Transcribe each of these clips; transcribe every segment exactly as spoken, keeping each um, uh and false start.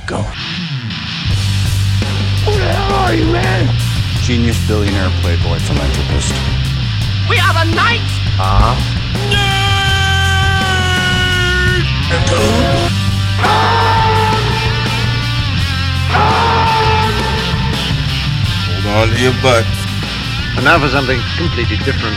Go. Who the hell are you, man? Genius, billionaire, playboy, philanthropist. We are the knights! Uh-huh. Nerd! Hold on to your butt. And now for something completely different.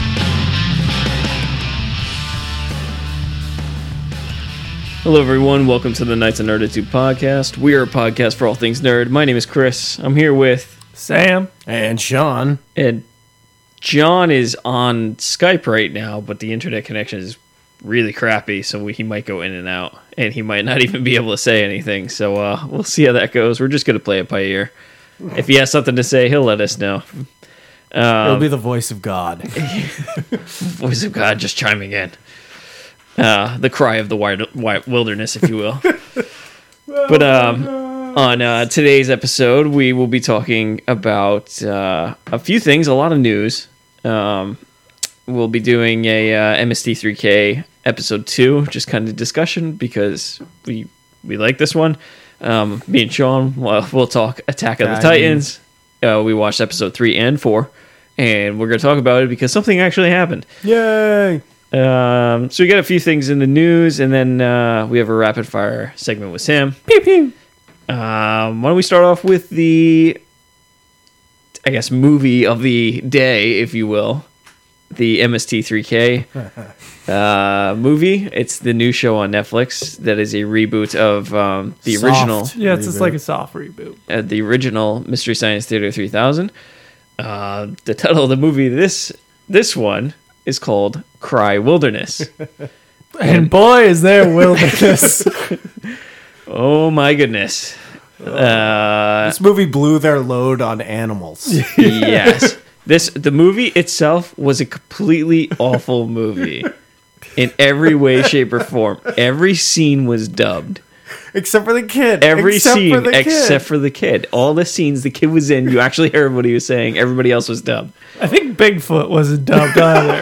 Hello, everyone. Welcome to the Knights of Nerditude podcast. We are a podcast for all things nerd. My name is Chris. I'm here with Sam and Sean. And John is on Skype right now, but the internet connection is really crappy, so we, he might go in and out, and he might not even be able to say anything. So uh, we'll see how that goes. We're just going to play it by ear. If he has something to say, he'll let us know. Um, It'll be the voice of God. Voice of God just chiming in. Uh, the cry of the wild, wild wilderness, if you will. But um, on uh, today's episode, we will be talking about uh, a few things, a lot of news. Um, we'll be doing a uh, M S T three K episode two, just kind of discussion because we we like this one. Um, me and Sean, well, we'll talk Attack of the Titans. Uh, we watched episode three and four, and we're going to talk about it because something actually happened. Yay! Um, so we got a few things in the news, and then uh, we have a rapid fire segment with Sam. Pew pew. Um, why don't we start off with the, I guess, movie of the day, if you will, the M S T three K uh, movie. It's the new show on Netflix that is a reboot of um, the Soft original. Yeah, it's reboot. just like a soft reboot. Uh, the original Mystery Science Theater three thousand. Uh, the title of the movie, this this one, is called Cry Wilderness. And boy, is there wilderness. Oh my goodness. Uh, This movie blew their load on animals. yes. This the movie itself was a completely awful movie in every way, shape, or form. Every scene was dubbed. Except for the kid. Every except scene for the except kid. for the kid. All the scenes the kid was in, you actually heard what he was saying. Everybody else was dubbed. I think Bigfoot wasn't dubbed either.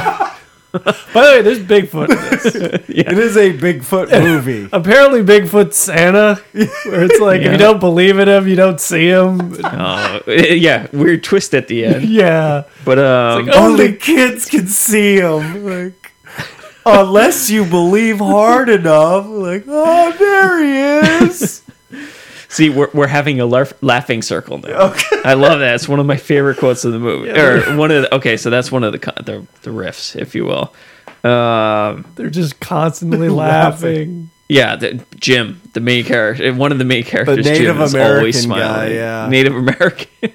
By the way, there's Bigfoot in this. It is a Bigfoot movie. Apparently, Bigfoot's Santa, where it's like, Yeah. if you don't believe in him, you don't see him. Oh, yeah, weird twist at the end. Yeah. But um, It's like, oh, Only kids can see him. Like, unless you believe hard enough. Like, oh, there he is. see, we're we're having a laugh, laughing circle now. Okay. I love that. It's one of my favorite quotes of the movie. Yeah. or one of the, okay, so that's one of the co- the, the riffs, if you will. Um, They're just constantly laughing. yeah, the, Jim, the main character, one of the main characters, Native Jim, is American always guy, smiling. yeah. Native American.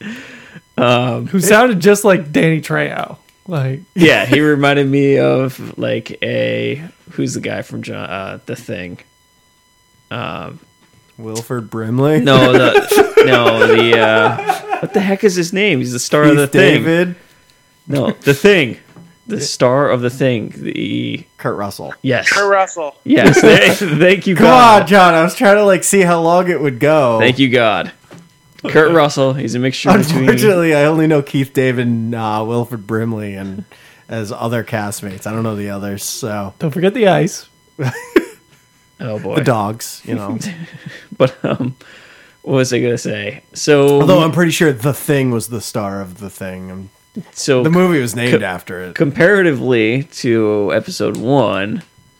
Who sounded just like Danny Trejo. Like, Yeah, he reminded me of like a who's the guy from John, uh, The Thing. Um, Wilford Brimley. no, the no the uh, what the heck is his name? He's the star of The Keith Thing. David. No, The Thing. The star of The Thing. The Kurt Russell. yes, Kurt Russell. yes. Thank, thank you, Come God. on, John. I was trying to like see how long it would go. Thank you, God. Kurt Russell. He's a mixture between. Unfortunately, I only know Keith David and uh, Wilford Brimley and as other castmates. I don't know the others. So don't forget the ice. Oh boy. the dogs, you know. But um, what was I gonna say? So Although I'm pretty sure The Thing was the star of The Thing. Um, so The movie was named Co- after it. comparatively to episode one,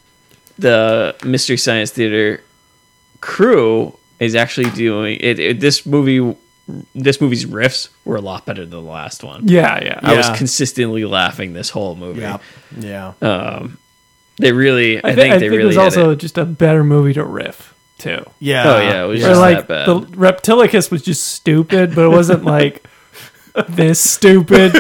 the Mystery Science Theater crew is actually doing it, it. This movie, this movie's riffs were a lot better than the last one. Yeah, yeah. I was Yeah. consistently laughing this whole movie. Yeah, yeah. Um, they really, I, I, thi- think I they think it really was hit also it. just a better movie to riff, too. Yeah. Oh, yeah, it was Or just like that the bad. Reptilicus was just stupid, but it wasn't like this stupid.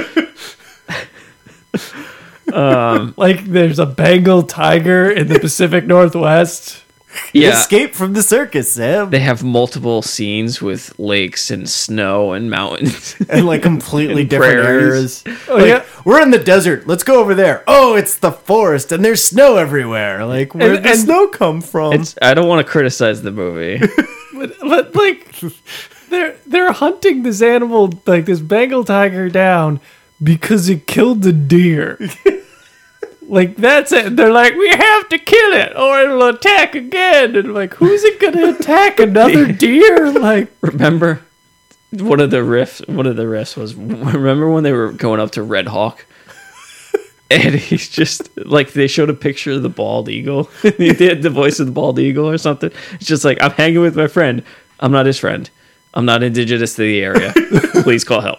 um, like there's a Bengal tiger in the Pacific Northwest. Yeah, Escape from the circus, Sam. they have multiple scenes with lakes and snow and mountains. and like completely And different prairies. areas. Oh, Like, yeah. we're in the desert. Let's go over there. Oh, it's the forest, and there's snow everywhere. Like, where And- did the and- snow come from? It's. I don't want to criticize the movie. But, but like they're they're hunting this animal, like this Bengal tiger, down because it killed the deer. Like, that's it. They're like, we have to kill it or it'll attack again. And like, who's it going to attack? Another deer? Like, Remember, one of the riffs. One of the riffs was. Remember when they were going up to Red Hawk, and he's just like they showed a picture of the bald eagle. He did the voice of the bald eagle or something. It's just like, I'm hanging with my friend. I'm not his friend. I'm not indigenous to the area. Please call help.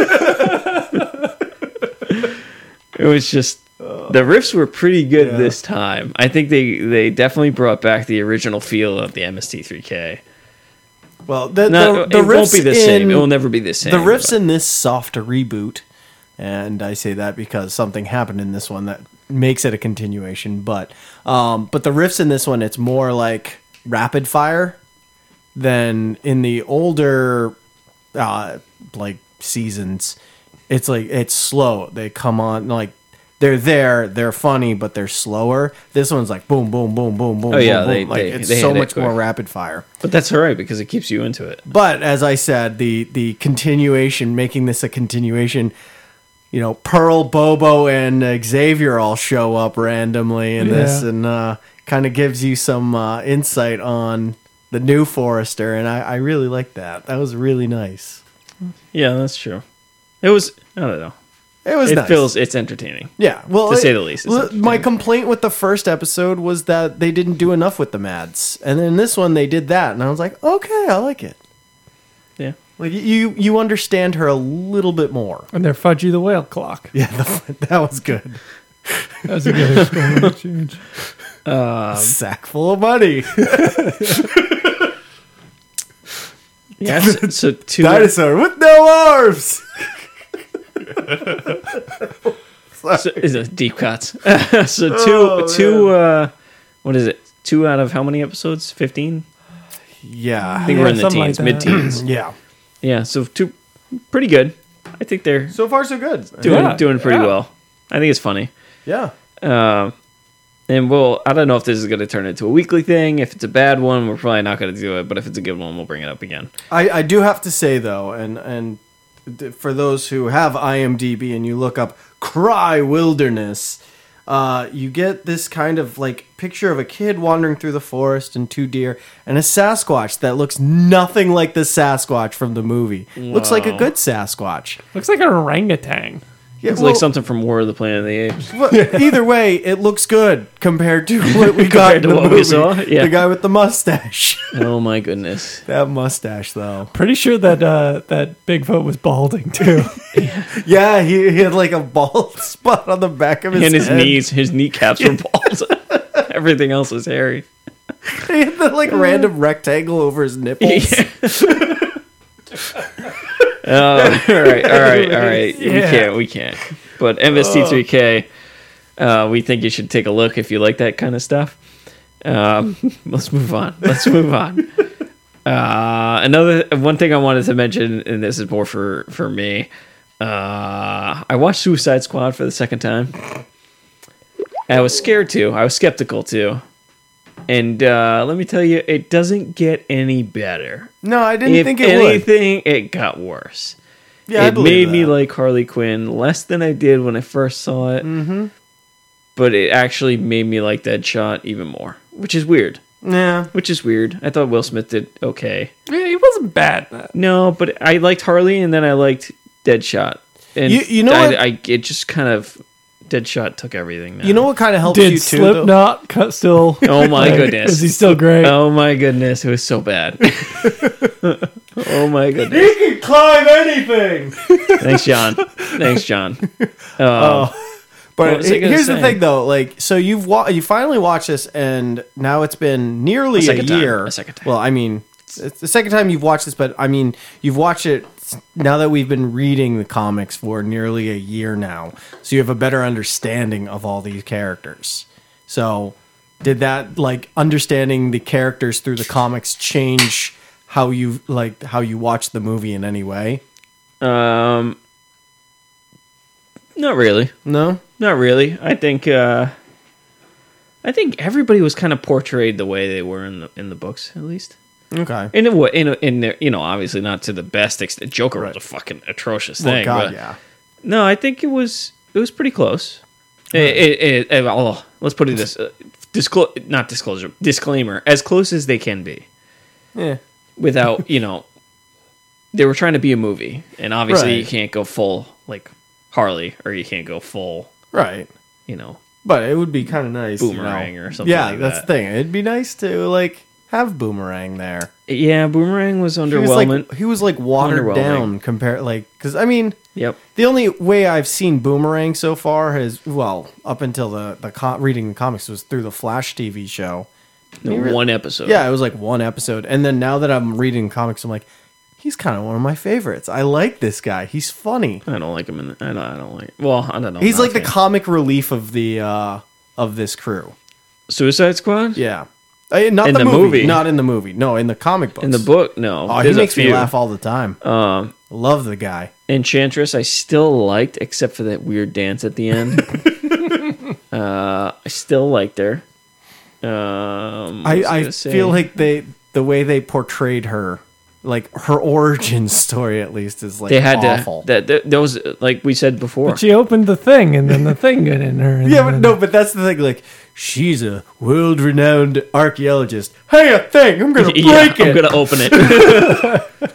It was just. The riffs were pretty good Yeah. this time. I think they, they definitely brought back the original feel of the M S T three K. Well, the, No, the, the it riffs won't be the in, same. It will never be the same. The riffs but- in this soft reboot, and I say that because something happened in this one that makes it a continuation. But um, but the riffs in this one, it's more like rapid fire than in the older uh, like seasons. It's like it's slow. They come on like. They're there, they're funny, but they're slower. This one's like boom, boom, boom, boom, boom, Oh, yeah, boom, they- boom. Like they- it's they so hit it much more quick. rapid fire. But that's all right because it keeps you into it. But as I said, the the continuation, making this a continuation, you know, Pearl, Bobo, and uh, Xavier all show up randomly in this, Yeah. and uh, kind of gives you some uh, insight on the new Forrester, and I, I really like that. That was really nice. Yeah, that's true. It was, I don't know. It was It nice. feels, it's entertaining. Yeah, well, to it- say the least, it's l- my entertaining. complaint with the first episode was that they didn't do enough with the Mads, and then this one they did that, and I was like, okay, I like it. Yeah. Like you, you understand her a little bit more. and they're Fudgy the Whale Clock. Yeah, the, that was good. That was a good experience change. Sack full of money. Yeah, so, so two. Dinosaur with no arms. So, is it deep cuts? So two, Oh, two. Uh, what is it? Two out of how many episodes? Fifteen. Yeah, I think Yeah, we're in the something like teens, that. mid-teens. yeah. Yeah, so two, pretty good. I think they're So far, so good. doing Yeah, doing pretty yeah. well. I think it's funny. Yeah. Um, and we'll. I don't know if this is going to turn into a weekly thing. If it's a bad one, we're probably not going to do it. But if it's a good one, we'll bring it up again. I, I do have to say though, and and th- for those who have IMDb and you look up "Cry Wilderness," uh, you get this kind of like picture of a kid wandering through the forest and two deer and a Sasquatch that looks nothing like the Sasquatch from the movie. Looks like a good Sasquatch. Looks like an orangutan. Yeah, It's well, like something from War of the Planet of the Apes. well, either way, it looks good compared to what we got in Compared to the what we movie. saw? Yeah. The guy with the mustache. Oh my goodness! That mustache, though. Pretty sure that uh, that Bigfoot was balding too. Yeah, he, he had like a bald spot on the back of his And his head. knees, his kneecaps were bald. Everything else was hairy. He had the like random rectangle over his nipples. Oh, all right, all right, all right. We Yeah. can't, we can't. But M S T three K, uh, we think you should take a look if you like that kind of stuff. Um, let's move on. Let's move on. Uh, another one thing I wanted to mention, and this is more for for me. Uh, I watched Suicide Squad for the second time. And I was scared too. I was skeptical too. And uh, let me tell you, it doesn't get any better. No, I didn't If think it would. anything, it got worse. Yeah, I it believe made me that. like Harley Quinn less than I did when I first saw it. Mm-hmm. But it actually made me like Deadshot even more, which is weird. Yeah. Which is weird. I thought Will Smith did okay. Yeah, he wasn't bad. No, but I liked Harley, and then I liked Deadshot. And You- you know I, what? I it just kind of Deadshot took everything. Now. You know what kind of helps Did you too? though? Slipknot cut still? Oh my Like, goodness! Is he still great? Oh my goodness! It was so bad. Oh my goodness! He can climb anything. Thanks, John. Thanks, John. Um, But What was I gonna here's the say? thing, though. Like, so you've wa- you finally watched this, and now it's been nearly A a, second time. year. A second time. Well, I mean, it's the second time you've watched this, but I mean, you've watched it now that we've been reading the comics for nearly a year now, so you have a better understanding of all these characters. So, did that like understanding the characters through the comics change how you like how you watch the movie in any way? Um, not really. No. Not really. I think. Uh, I think everybody was kind of portrayed the way they were in the in the books, at least. Okay. In a way, in a, in their, you know, obviously not to the best extent. Joker was a fucking atrocious Well, thing. God, but yeah. No, I think it was it was pretty close. It, it, it, it- oh, let's put it this: uh, disclo- not disclosure, disclaimer, as close as they can be, Yeah. without you know. They were trying to be a movie, and obviously Right. you can't go full like Harley, or you can't go full, Right. you know, But it would be kind of nice. you Boomerang know. or something Yeah, like that's that. the thing. It'd be nice to like have Boomerang there. Yeah, Boomerang was He was underwhelming. like he was like watered Underwhelming. down compared like because I mean Yep. the only way I've seen Boomerang so far has well up until the the co- reading the comics was through the Flash T V show. No, one episode. Yeah, it was like one episode, and then now that I'm reading comics, I'm like, he's kind of one of my favorites. I like this guy. He's funny. I don't like him. In the, I don't. I don't like. Well, I don't know. He's I'm like not the a fan. comic relief of the uh of this crew. Suicide Squad. Yeah, Uh, not In the, the movie, movie. not in the movie. No, in the comic books. In the book, no. Oh, he There's a makes me few. laugh all the time. Um, Love the guy. Enchantress, I still liked, except for that weird dance at the end. uh, I still liked her. Um, I, was I gonna say- feel like they the way they portrayed her, like her origin story at least, is like they had awful. to. That, that those, like we said before. But she opened the thing, and then the thing got in her. And yeah, but then- no, but that's the thing. Like, she's a world-renowned archaeologist. Hey, a thing! I'm gonna break yeah, it. I'm gonna open it.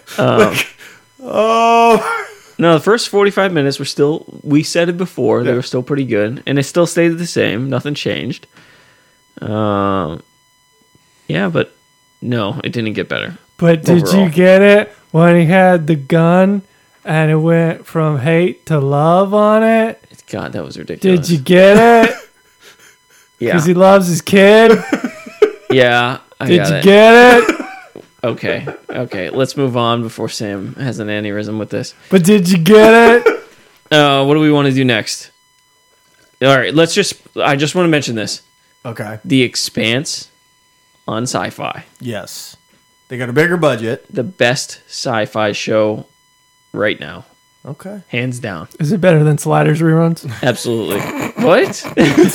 Oh, No, the first forty-five minutes were still, we said it before, they Yeah. were still pretty good. And it still stayed the same. Nothing changed. Um, yeah, but no, it didn't get better. But did overall. you get it when he had the gun and it went from hate to love on it? God, that was ridiculous. Did you get it? Yeah. Because he loves his kid. Yeah. I Did got you it. get it? Okay. Okay. Let's move on before Sam has an aneurysm with this. But did you get it? Uh, what do we want to do next? All right. Let's just, I just want to mention this. okay. The Expanse on Sci-Fi. Yes, they got a bigger budget. The best sci-fi show right now. Okay. Hands down. Is it better than Sliders reruns? Absolutely. What?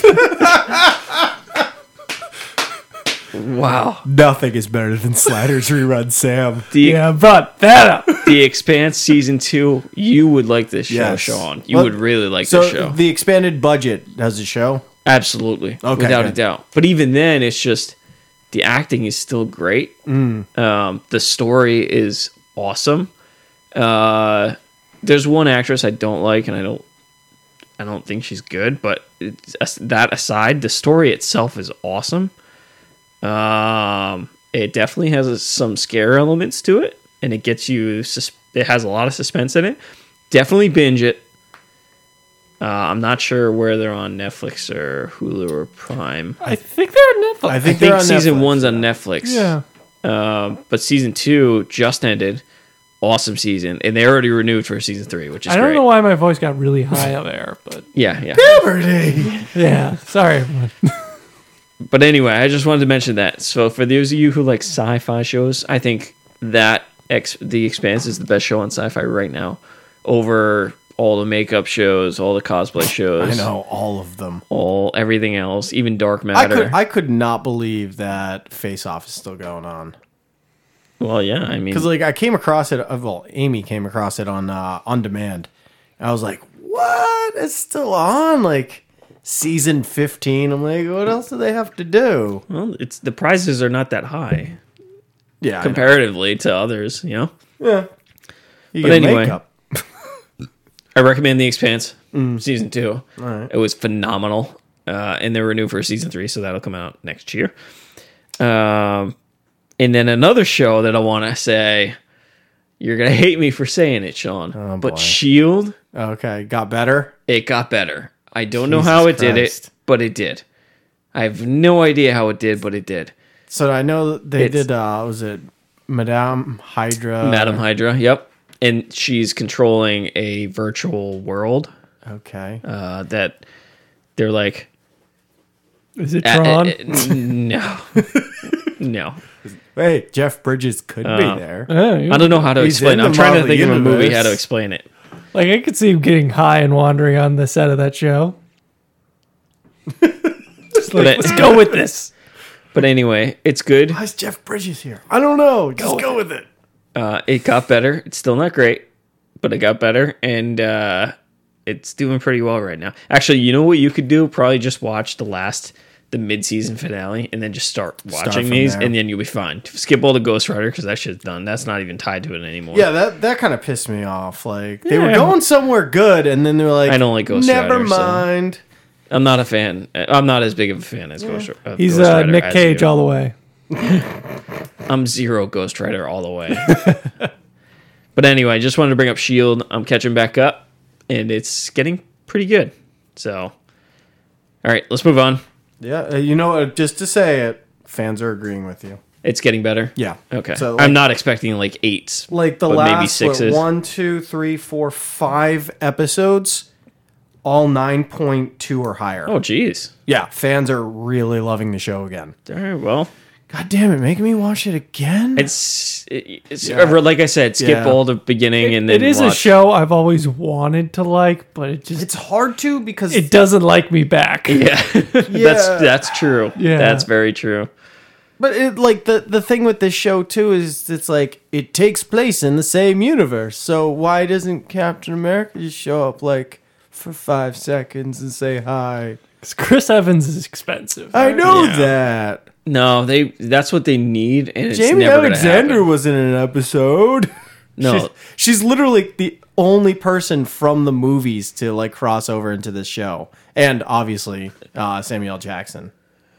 Wow. Nothing is better than Sliders rerun, Sam. The Yeah, I brought that up. The Expanse season two. You would like this show, Yes. Sean. You Well, would really like So this show. the expanded budget has a show. Absolutely. Okay, Without a good. doubt. But even then, it's just the acting is still great. Mm. Um, the story is awesome. Uh, there's one actress I don't like, and I don't, I don't think she's good. But it's, that aside, the story itself is awesome. Um, it definitely has a, some scare elements to it, and it gets you. Sus- it has a lot of suspense in it. Definitely binge it. Uh, I'm not sure where they're on Netflix or Hulu or Prime. I think they're on Netflix. I I think, think they're on season Netflix. one's on Netflix. Yeah. Um, but season two just ended. Awesome season, and they already renewed for season three, which is I don't great. know why my voice got really high up there, but Yeah, yeah. Puberty. yeah. Sorry, everyone. But anyway, I just wanted to mention that. So for those of you who like sci-fi shows, I think that Ex- The Expanse is the best show on sci-fi right now, over all the makeup shows, all the cosplay shows. I know all of them. All everything else, even Dark I Matter. could I could not believe that Face Off is still going on. well, yeah, I mean, Because like I came across it. uh, Well, Amy came across it on uh, on demand. I was like, "What? It's still on?" Like season fifteen. I'm like, "What else do they have to do?" well, it's the prizes are not that high Yeah, I know. comparatively to others. You know, Yeah. You But get anyway. makeup. I recommend The Expanse Mm. season two. It was phenomenal, uh, and they're renewed for season three, so that'll come out next year. Um, and then another show that I want to say, you're gonna hate me for saying it, Sean, Oh, but boy. Shield, Okay, got better. it got better. I don't know Jesus how it did it, Christ. but it did. I have no idea how it did, but it did. So I know that they It's- did. Uh, was it Madame Hydra? Madam Hydra, yep, and she's controlling a virtual world Okay. uh, that they're like. Is it Uh, Tron? uh, no, no. Hey, Jeff Bridges could Uh, be there. Oh, you- I don't know how to He's explain in it. the I'm trying to Marvel think of a movie universe. how to explain it. like I could see him getting high and wandering on the set of that show. Just like, But it- let's go with this. But anyway, it's good. Why is Jeff Bridges here? I don't know. Just go with it. Uh, it got better. It's still not great, but it got better. And uh, it's doing pretty well right now. Actually, you know what you could do? Probably just watch the last, the mid-season finale, and then just start watching Start from these, there. and then you'll be fine. Skip all the Ghost Rider because that shit's done. That's not even tied to it anymore. Yeah, that that kind of pissed me off. Like they Yeah. were going somewhere good, and then they were like, I don't like Ghost Never Rider, so- mind. I'm not a fan. I'm not as big of a fan as Ghost Rider. He's Ghost uh, Rider Nick as Cage you. all the way. I'm zero Ghost Rider all the way. But anyway, just wanted to bring up S H I E L D. I'm catching back up, and it's getting pretty good. So, all right, let's move on. Yeah, uh, you know, uh, just to say it, fans are agreeing with you. It's getting better. Yeah. Okay. So, like- I'm not expecting like eights. Like the but last maybe what, sixes. one, two, three, four, five episodes, all nine point two or higher. Oh, geez. Yeah, fans are really loving the show again. All right. Well, God damn it, making me watch it again? it's it's Yeah. like I said, skip Yeah. all the beginning and then It is a watch. show I've always wanted to like, but it just It's hard to because it doesn't like me back. Yeah, that's that's true. Yeah. That's very true. But it like the the thing with this show too is it's like it takes place in the same universe. So why doesn't Captain America just show up like for five seconds and say hi? 'Cause Chris Evans is expensive. I know Yeah. that. No, they that's what they need, and it's Jamie never gonna Alexander happen. was in an episode. No. she's, she's literally the only person from the movies to like cross over into this show, and obviously uh, Samuel L. Jackson.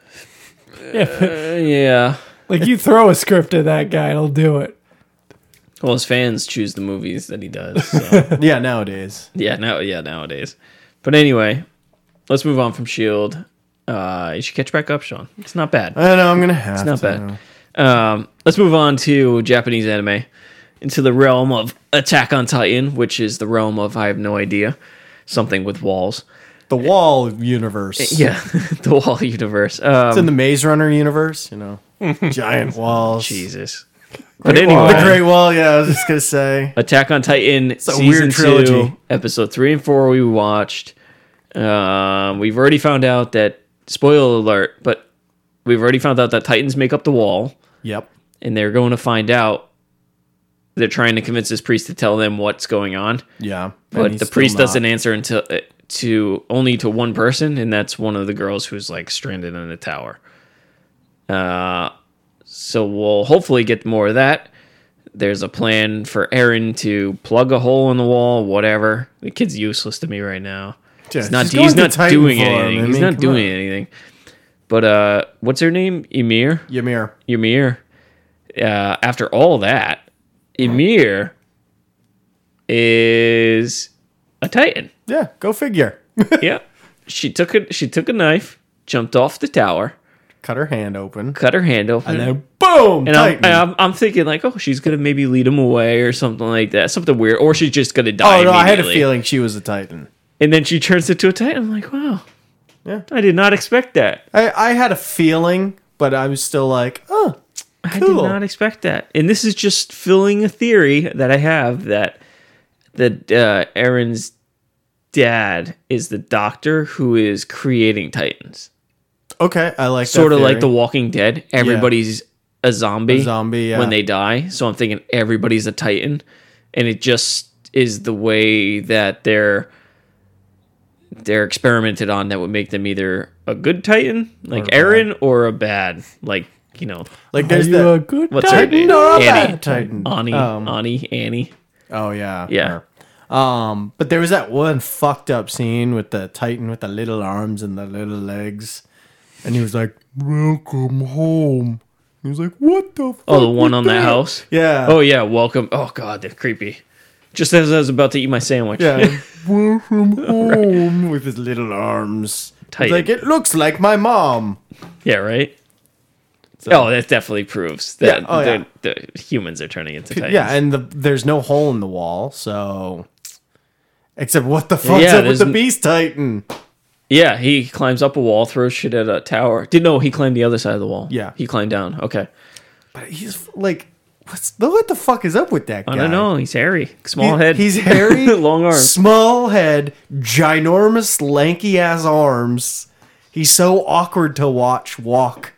Yeah, but, Uh, yeah. like you throw a script at that guy, it'll do it. Well, his fans choose the movies that he does. So. Yeah, nowadays. yeah, now yeah nowadays. But anyway, let's move on from S H I E L D. Uh, you should catch back up, Sean. It's not bad. I know I'm gonna have. It's not to. bad. Um, let's move on to Japanese anime, into the realm of Attack on Titan, which is the realm of I have no idea, something with walls. The Wall universe. Yeah, the wall universe. Um, It's in the Maze Runner universe, you know. Giant walls. Jesus. But Great anyway, Wall. The Great Wall, yeah, I was just gonna say. Attack on Titan a season weird trilogy. two, episode three and four we watched. Um, we've already found out that spoiler alert, but we've already found out that Titans make up the wall, Yep. and they're going to find out. They're trying to convince this priest to tell them what's going on, Yeah. And but he's the still priest not. doesn't answer until uh, to only to one person, and that's one of the girls who's like stranded in a tower. Uh, so we'll hopefully get more of that. There's a plan for Eren to plug a hole in the wall, whatever. The kid's useless to me right now. Yeah, He's not, she's going he's to not Titan doing for him. anything. I He's mean, not come doing on. anything. But uh, what's her name? Ymir? Ymir. Ymir. Uh, after all that, Ymir is a Titan. Yeah, go figure. Yeah. She took a she took a knife, jumped off the tower, Cut her hand open. cut her hand open, And then boom! and I'm, Titan. and I'm I'm thinking like, oh, she's gonna maybe lead him away or something like that, something weird, or she's just gonna die. oh no, I had a immediately. feeling she was a Titan. And then she turns into a Titan. I'm like, wow, Yeah. I did not expect that. I, I had a feeling, but I was still like, oh, I cool. did not expect that. And this is just filling a theory that I have that that uh, Eren's dad is the doctor who is creating Titans. Okay, I like Sort that of like theory. The Walking Dead. Everybody's a zombie, A zombie, yeah. when they die. So I'm thinking everybody's a Titan, and it just is the way that they're they're experimented on that would make them either a good Titan, like Or a Eren, or a bad, like you know, Like Are there's you that. a good what's her Titan name? or a Annie. bad Titan. Ani, Um, Ani, Annie. Oh yeah, Yeah. her. Um, but there was that one fucked up scene with the Titan with the little arms and the little legs, and he was like, "Welcome home." He was like, "What the?" Fuck Oh, the one was on that that?" house. Yeah. Oh yeah, welcome. Oh god, they're creepy. Just as I was about to eat my sandwich. Yeah. Welcome home with his little arms. He's Titan. like, it looks like my mom. Yeah, right. Oh, that definitely proves that Yeah, oh, yeah. the, the humans are turning into Titans. Yeah, and the there's no hole in the wall, so except what the fuck's Yeah, up with there's the n- Beast Titan? yeah, he climbs up a wall, throws shit at a tower. Did no, he climbed the other side of the wall. Yeah. he climbed down. Okay, But he's like, what's what the fuck is up with that guy? I don't know. He's hairy, small He- head. He's hairy, long arms. small head, ginormous, lanky ass arms. He's so awkward to watch walk.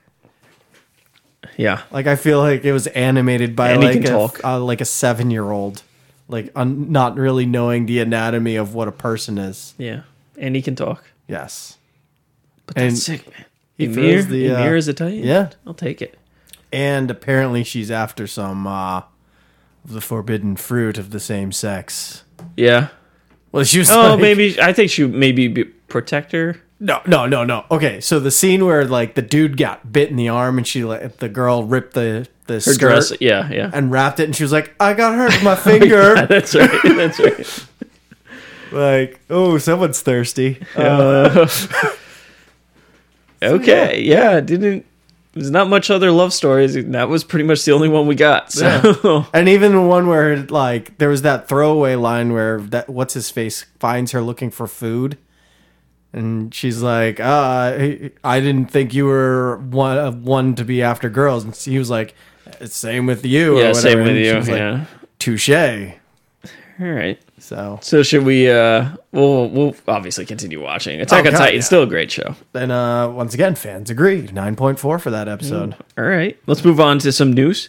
Yeah, Like I feel like it was animated by And he like can a talk. uh, like a seven year old. like un- not really knowing the anatomy of what a person is. Yeah, and he can talk. Yes, But that's And sick, man. he Ymir, feels the, uh, Ymir is a Titan. yeah. I'll take it. and apparently she's after some uh, of the forbidden fruit of the same sex. Yeah. Well, she was. Oh, like- maybe I think she maybe be protect her. No, no, no, no. Okay, so the scene where like the dude got bit in the arm and she let the girl ripped the the Her skirt dress. Yeah, yeah. and wrapped it, and she was like, "I got hurt with my finger." Yeah, that's right. That's right. Like, oh, someone's thirsty. Uh, Okay, yeah. Didn't. There's not much other love stories. That was pretty much the only one we got. So and even the one where like there was that throwaway line where that what's his face finds her looking for food, and she's like, "Uh, I didn't think you were one one to be after girls." And he was like, "Same with you." yeah, or same whatever. with And she you. was like, Yeah. touche. All right. So So should we? uh We'll we'll obviously continue watching. Attack Oh, on God, Titan, yeah. still a great show. then, uh, once again, fans agree. Nine point four for that episode. All right, let's move on to some news.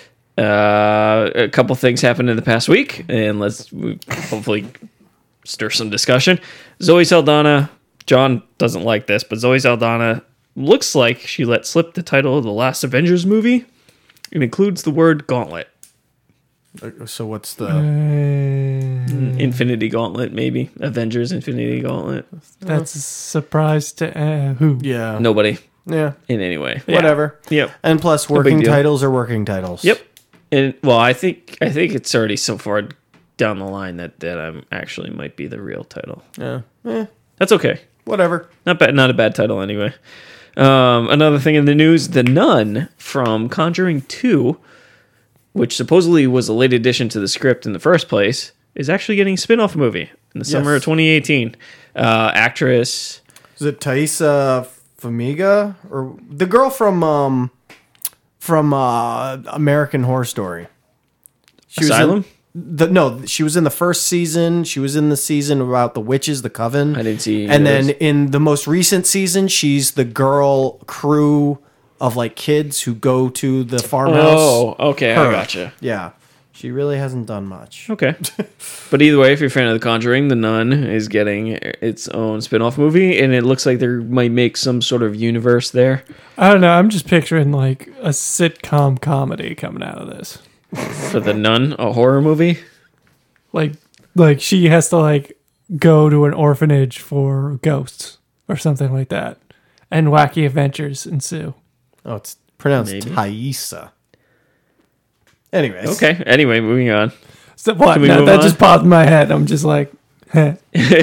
Uh, a couple things happened in the past week, and let's we hopefully stir some discussion. Zoe Saldana, John doesn't like this, but Zoe Saldana looks like she let slip the title of the last Avengers movie. It includes the word gauntlet. So what's the? Infinity Gauntlet, maybe. Avengers Infinity Gauntlet. That's a surprise to uh, who? Yeah. Nobody Yeah. in any way. Whatever. Yep. And plus, big working deal. titles are working titles. Yep. And well, I think I think it's already so far down the line that that I'm actually might be the real title. Yeah. Eh, That's okay. whatever. Not bad. Not a bad title anyway. Um, another thing in the news: The Nun from Conjuring two, which supposedly was a late addition to the script in the first place, is actually getting a spin-off movie in the summer of Yes. twenty eighteen. Uh, actress. Is it Thaisa Farmiga or the girl from um from uh, American Horror Story? She Asylum? Was in the, no, she was in the first season. She was in the season about the witches, the coven. I didn't see And those. then in the most recent season, she's the girl crew of like kids who go to the farmhouse. Oh, okay, I Her. gotcha. Yeah, she really hasn't done much. Okay. But either way, if you're a fan of The Conjuring, The Nun is getting its own spin-off movie, and it looks like they might make some sort of universe there. I don't know. I'm just picturing like a sitcom comedy coming out of this. For The Nun, a horror movie. Like, like she has to like go to an orphanage for ghosts or something like that, and wacky adventures ensue. Oh, it's pronounced Maybe. Thaisa. Anyways, Okay, anyway, moving on. So what? Can we No, move that on? just popped in my head. I'm just like, heh.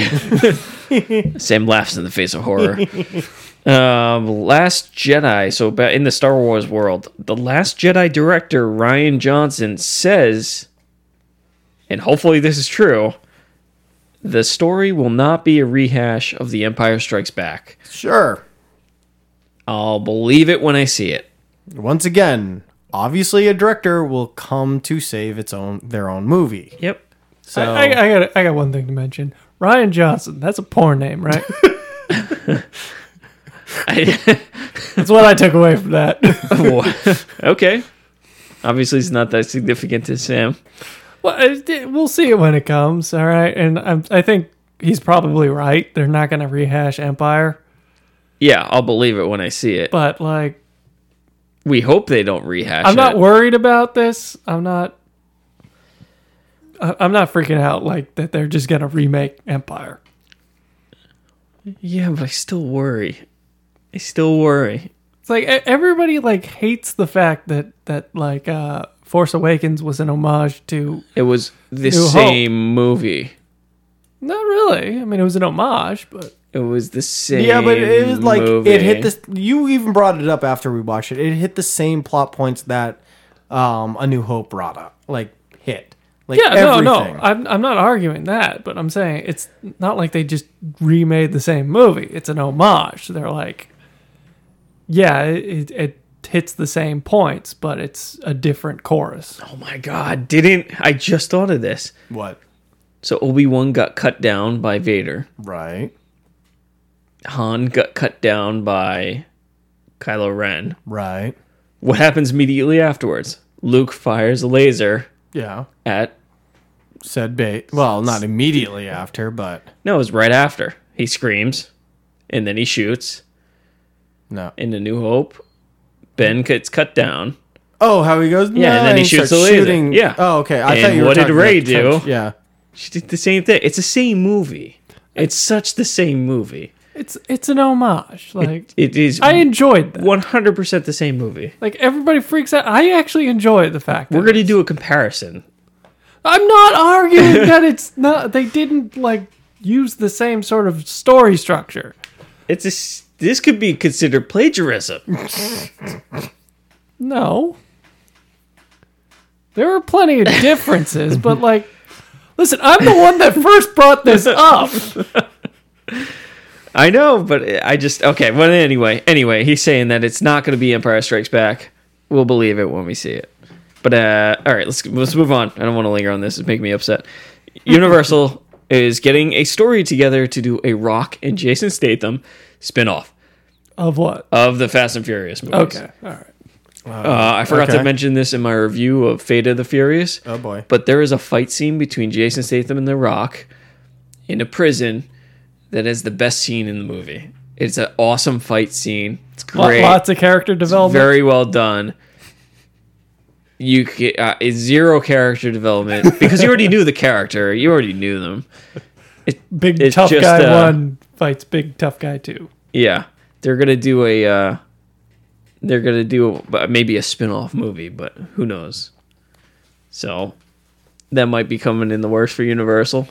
Sam laughs in the face of horror. um, Last Jedi. So ba- in the Star Wars world, the Last Jedi director Ryan Johnson says, and hopefully this is true, the story will not be a rehash of The Empire Strikes Back. Sure. I'll believe it when I see it. Once again, obviously a director will come to save its own their own movie. Yep. So I, I, I got I got one thing to mention. Ryan Johnson. That's a porn name, right? I- That's what I took away from that. okay. Obviously, it's not that significant to Sam. Well, I- we'll see it when it comes. All right, and I'm, I think he's probably right. They're not going to rehash Empire, Yeah, I'll believe it when I see it. but like, We hope they don't rehash I'm it. not worried about this. I'm not. I- I'm not freaking out like that. They're just going to remake Empire. Yeah, but I still worry. I still worry. It's like e- everybody like hates the fact that that like uh, Force Awakens was an homage to. It was the New Hope. same movie. Not really. I mean, it was an homage, but It was the same. yeah, but it was like movie. it hit this. You even brought it up after we watched it. It hit the same plot points that um, A New Hope brought up. Like hit. Like yeah, everything. no, no. I'm I'm not arguing that, but I'm saying it's not like they just remade the same movie. It's an homage. They're like, yeah, it, it hits the same points, but it's a different chorus. Oh my god! Didn't I just thought of this? What? So Obi-Wan got cut down by Vader. Right. Han got cut down by Kylo Ren. Right. What happens immediately afterwards? Luke fires a laser Yeah. at said bait. Well, not immediately after, but No, it was right after. He screams, and then he shoots. no. In A New Hope, Ben gets cut down. Oh, how he goes? Yeah, and then he shoots starts the laser. shooting. Yeah. Oh, okay. I And thought you were what did talking Ray about do? Trench- Yeah. She did the same thing. It's the same movie. It's such the same movie. It's it's an homage. Like It is I enjoyed that. one hundred percent the same movie. Like everybody freaks out. I actually enjoy the fact that We're going to do a comparison. I'm not arguing that it's not. They didn't like use the same sort of story structure. It's a, s- this could be considered plagiarism. No, there are plenty of differences, but like, listen, I'm the one that first brought this up. I know, but I just okay. Well, anyway, anyway, he's saying that it's not going to be Empire Strikes Back. We'll believe it when we see it. But uh, all right, let's let's move on. I don't want to linger on this; it's making me upset. Universal is getting a story together to do a Rock and Jason Statham spinoff Of what? of the Fast and Furious movies. Okay, all right. Uh, I forgot Okay. to mention this in my review of Fate of the Furious. Oh boy. But there is a fight scene between Jason Statham and The Rock in a prison that is the best scene in the movie. It's an awesome fight scene. It's Lo- great. Lots of character development. Very well done. You get uh, it's zero character development because you already knew the character. You already knew them. Big it's tough just, guy uh, one fights big tough guy two. Yeah, they're gonna do a. Uh, they're gonna do a, maybe a spin-off movie, but who knows? So that might be coming in the works for Universal.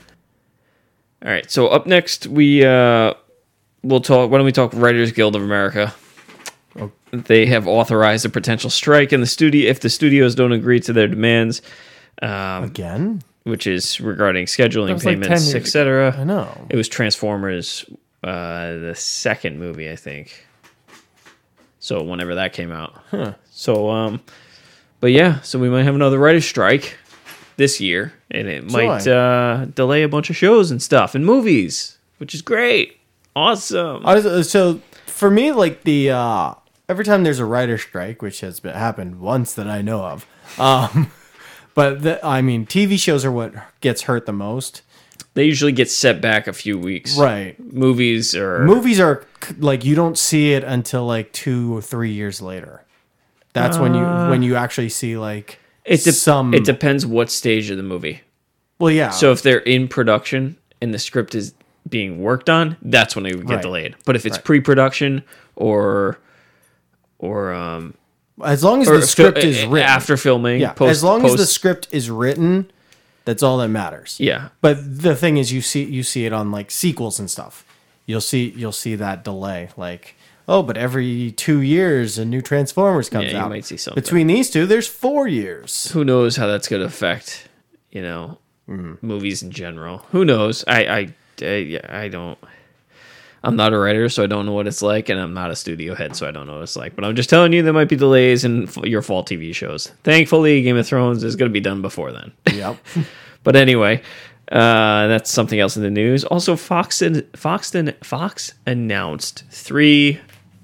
All right, so up next we uh, we'll talk. Why don't we talk Writers Guild of America? They have authorized a potential strike in the studio if the studios don't agree to their demands, um, Again? which is regarding scheduling was like ten payments, years et cetera. I know. It was Transformers, uh, the second movie, I think. So whenever that came out. Huh. So, um, but yeah, so we might have another writer's strike this year, and it So might I- uh, delay a bunch of shows and stuff and movies, which is great. Awesome. I was- so for me, like the uh, every time there's a writer strike, which has been, happened once that I know of, um, but the, I mean, T V shows are what gets hurt the most. They usually get set back a few weeks. Right. Movies or Movies are c- like you don't see it until like two or three years later. That's when you when you actually see like it, de- some. it depends what stage of the movie. well, yeah. So if they're in production and the script is being worked on, that's when it would get Right. delayed. But if it's Right. pre-production or or um as long as or the script fil- is written, after filming, yeah. post, as long as the post- script is written, that's all that matters. yeah, But the thing is, you see you see it on like sequels and stuff. You'll see you'll see that delay. Like, oh, but every two years a new Transformers comes Yeah, you out. might see something. Between these two, there's four years. who knows how that's going to affect, you know, Mm-hmm. movies in general. Who knows? I I I, yeah, I don't. I'm not a writer, so I don't know what it's like, and I'm not a studio head, so I don't know what it's like. But I'm just telling you, there might be delays in f- your fall T V shows. Thankfully, Game of Thrones is going to be done before then. Yep. But anyway, uh, that's something else in the news. Also, Fox and Fox and Fox announced three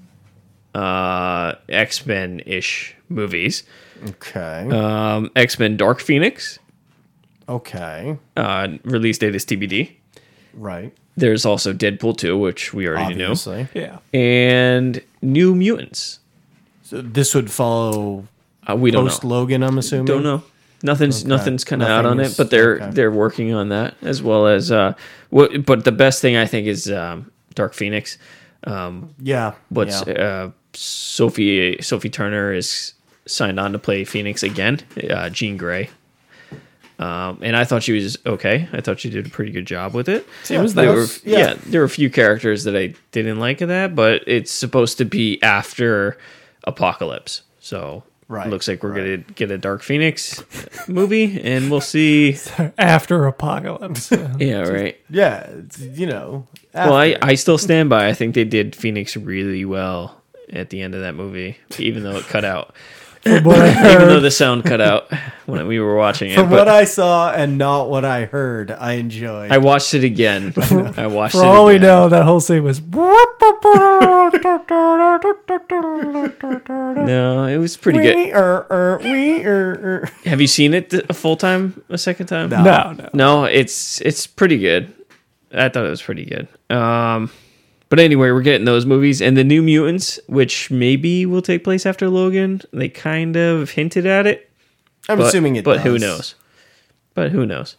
uh, X-Men ish movies. Okay. Um, X-Men: Dark Phoenix. okay. Uh, release date is T B D. Right. There's also Deadpool two, which we already Obviously. Yeah. knew, and New Mutants. So this would follow Uh, we don't post know. Logan, I'm assuming. Don't know. Nothing's Okay. nothing's kind of out Nothing on is- it, but they're okay. they're working on that as well as uh, what. But the best thing I think is um, Dark Phoenix. Um, Yeah. but yeah. uh, Sophie Sophie Turner is signed on to play Phoenix again. Uh, Jean Grey. Um, and I thought she was okay. I thought she did a pretty good job with it. Seems There that were, was- yeah. yeah. there were a few characters that I didn't like of that, but it's supposed to be after Apocalypse. So Right, it looks like we're right. going to get a Dark Phoenix movie, and we'll see. After Apocalypse. Yeah. Yeah, right. yeah. It's, you know. Well, I, after. I still stand by. I think they did Phoenix really well at the end of that movie, even though it cut out. From what I Even though heard, the sound cut out when we were watching it. From but what I saw and not what I heard, I enjoyed. I watched it again. I watched for it all we again. know, that whole scene was. No, it was pretty good. Wee, er, er, wee, er, er. Have you seen it th- a full time, a second time? No. No, no. No, it's it's pretty good. I thought it was pretty good. Um, but anyway, we're getting those movies and the New Mutants, which maybe will take place after Logan. They kind of hinted at it. I'm but, assuming it but does. who knows? But who knows?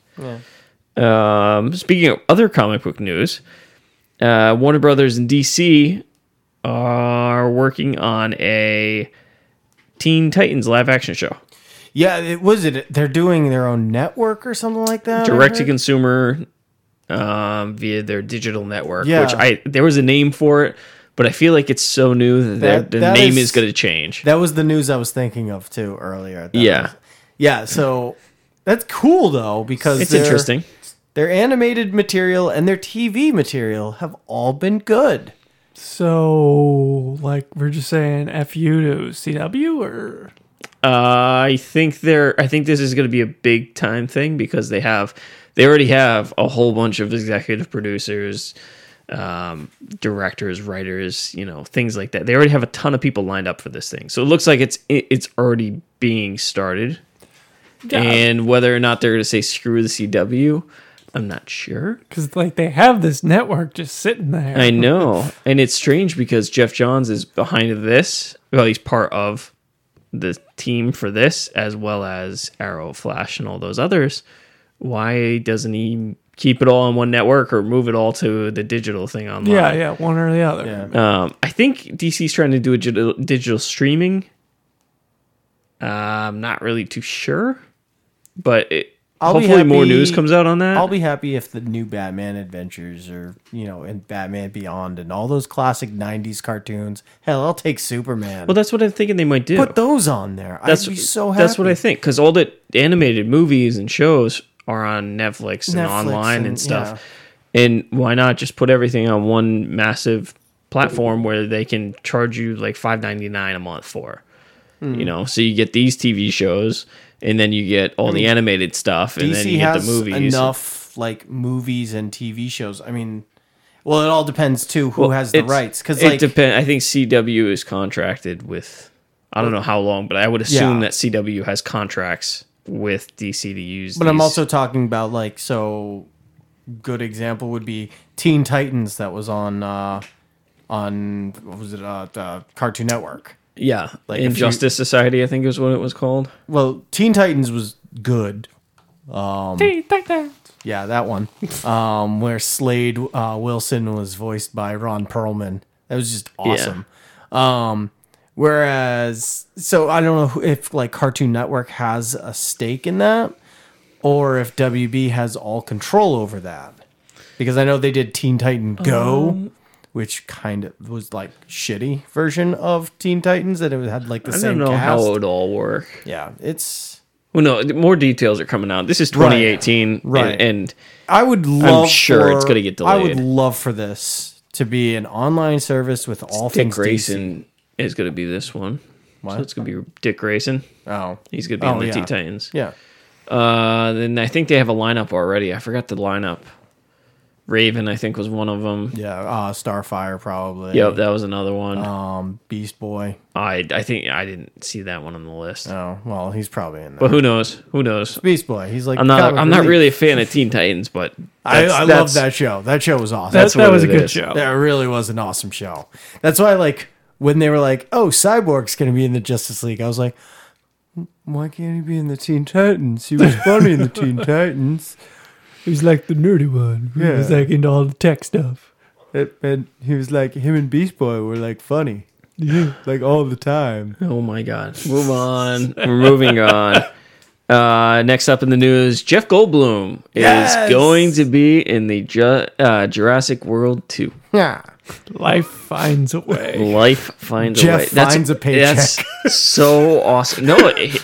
Um, speaking of other comic book news, uh, Warner Brothers and D C are working on a Teen Titans live action show. Yeah, it was it. They're doing their own network or something like that. I Direct to heard? consumer um, via their digital network, Yeah. which I there was a name for it, but I feel like it's so new that, That- the that name is- is, going to change. That was the news I was thinking of too earlier. That Yeah. was- yeah. So that's cool though because It's their- interesting. Their animated material and their T V material have all been good. So, like, we're just saying F U to C W, or Uh, I think they're. I think this is going to be a big time thing because they have, they already have a whole bunch of executive producers, um, directors, writers, you know, things like that. They already have a ton of people lined up for this thing, so it looks like it's it's already being started. Yeah. And whether or not they're going to say screw the C W, I'm not sure. because like they have this network just sitting there. I know, and it's strange because Jeff Johns is behind this. Well, he's part of the team for this, as well as Arrow, Flash, and all those others. Why doesn't he keep it all on one network or move it all to the digital thing online? Yeah, yeah, one or the other. Yeah. Um, I think D C's trying to do a digital, digital streaming. Uh, I'm not really too sure, but it, I'll be hopefully more happy- news comes out on that. I'll be happy if the new Batman Adventures or, you know, and Batman Beyond and all those classic nineties cartoons. Hell, I'll take Superman. well, that's what I'm thinking they might do. Put those on there. that's I'd be so happy. That's what I think because all the animated movies and shows are on Netflix and Netflix online and, and- stuff. And why not just put everything on one massive platform where they can charge you like five ninety-nine a month for? Hmm. You know, so you get these T V shows, and then you get all the animated stuff, and D then C you get has the movies. enough like movies and T V shows. I mean, well, it all depends too who Well, has the it's- rights because it like depend. I think C W is contracted with. I don't know how long, but I would assume Yeah. that C W has contracts with D C to use. But I'm these. also talking about like so. Good example would be Teen Titans that was on uh, on what was it uh, the Cartoon Network. yeah, like, like if you- Injustice Society, I think is what it was called. Well, Teen Titans was good. Teen Titans. Yeah, that one. Um, where Slade uh, Wilson was voiced by Ron Perlman. That was just awesome. Um, whereas, so I don't know who- if like Cartoon Network has a stake in that, or if W B has all control over that. Because I know they did Teen Titan Go, Um, which kind of was like shitty version of Teen Titans that it had like the I same don't know cast. how it would all work. Yeah, it's. Well, no, more details are coming out. This is twenty eighteen, Right. And, and I would love. sure for- it's gonna get I would delayed. love for this to be an online service with all Dick things Grayson is going to be this one. What? So it's going to be Dick Grayson. D C. Oh, He's going to be Oh, on the yeah. Teen Titans. yeah. Uh, then I think they have a lineup already. I forgot the lineup. Raven, I think, was one of them. Yeah, uh, Starfire probably. Yep, that was another one. Um, Beast Boy. I I think I didn't see that one on the list. Oh, well, he's probably in there. But who knows? Who knows? Beast Boy. He's like I'm not. comic I'm not relief. really a fan of Teen Titans, but I, that's- I love that's- that show. That show was awesome. That, That's that what was a it good is. show. That really was an awesome show. That's why, like, when they were like, "Oh, Cyborg's going to be in the Justice League," I was like, "Why can't he be in the Teen Titans? He was funny in the Teen Titans." He was like the nerdy one. He was Yeah. like into all the tech stuff. It, and he was like, him and Beast Boy were like funny, like all the time. Oh my god. Move on. We're moving on. Uh, next up in the news, Jeff Goldblum Yes! is going to be in the Ju- uh, Jurassic World two. Yeah, Life finds a way. Life finds Jeff a way. finds a paycheck. That's so awesome. No, he,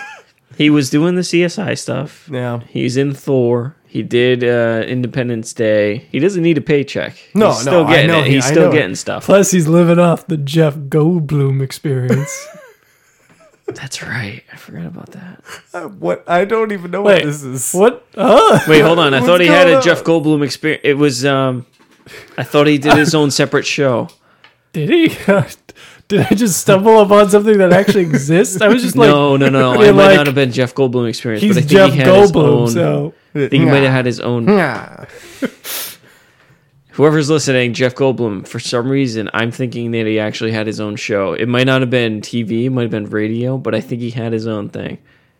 he was doing the C S I stuff. yeah. He's in Thor. He did uh, Independence Day. He doesn't need a paycheck. No, He's no, still I getting know it. he- He's I still know. getting stuff. Plus, he's living off the Jeff Goldblum experience. That's right. I forgot about that. Uh, what? I don't even know Wait, what this is. What? Oh, Wait, hold on. I thought he What's had a going Jeff on? Goldblum experience. It was. um I thought he did his own separate show. did he? Did I just stumble upon something that actually exists? I was just like, no, no, no. yeah, It might like, not have been Jeff Goldblum experience, he's but I think Jeff he had his Goldblum, own. so I think he might have had his own. Yeah. Whoever's listening, Jeff Goldblum. For some reason, I'm thinking that he actually had his own show. It might not have been T V, it might have been radio, but I think he had his own thing.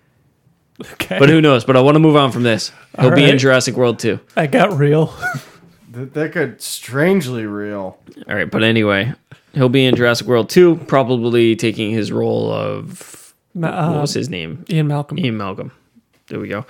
okay. But who knows? But I want to move on from this. He'll All be in right. Jurassic World too. I got real. That, that got strangely real. All right, but anyway, he'll be in Jurassic World two, probably taking his role of Ma- what uh, was his name? Ian Malcolm. Ian Malcolm. There we go.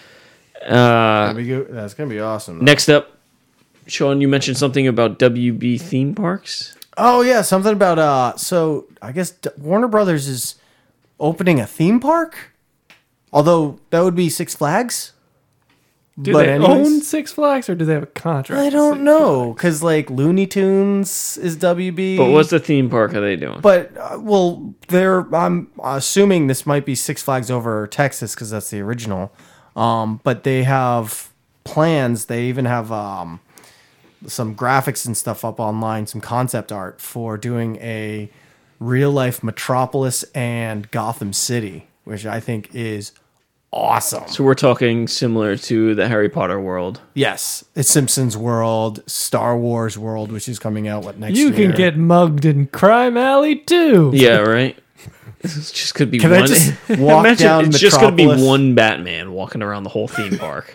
Uh, That'd be good. That's gonna be awesome. next up, Sean, you mentioned something about W B theme parks. Oh yeah, something about uh. So I guess D- Warner Brothers is opening a theme park. Although that would be Six Flags. Do But they anyways- own Six Flags or do they have a contract? I with don't Six know because like Looney Tunes is W B. But what's the theme park are they doing? But uh, well, they're. I'm assuming this might be Six Flags over Texas because that's the original. Um, but they have plans. They even have um, some graphics and stuff up online, some concept art for doing a real life Metropolis and Gotham City, which I think is awesome. So we're talking similar to the Harry Potter world. Yes, it's Simpsons World, Star Wars World, which is coming out what next You year. can get mugged in Crime Alley too. Yeah, right. This just could be Can one. I just walk Imagine down it's just going to be Metropolis? one Batman walking around the whole theme park.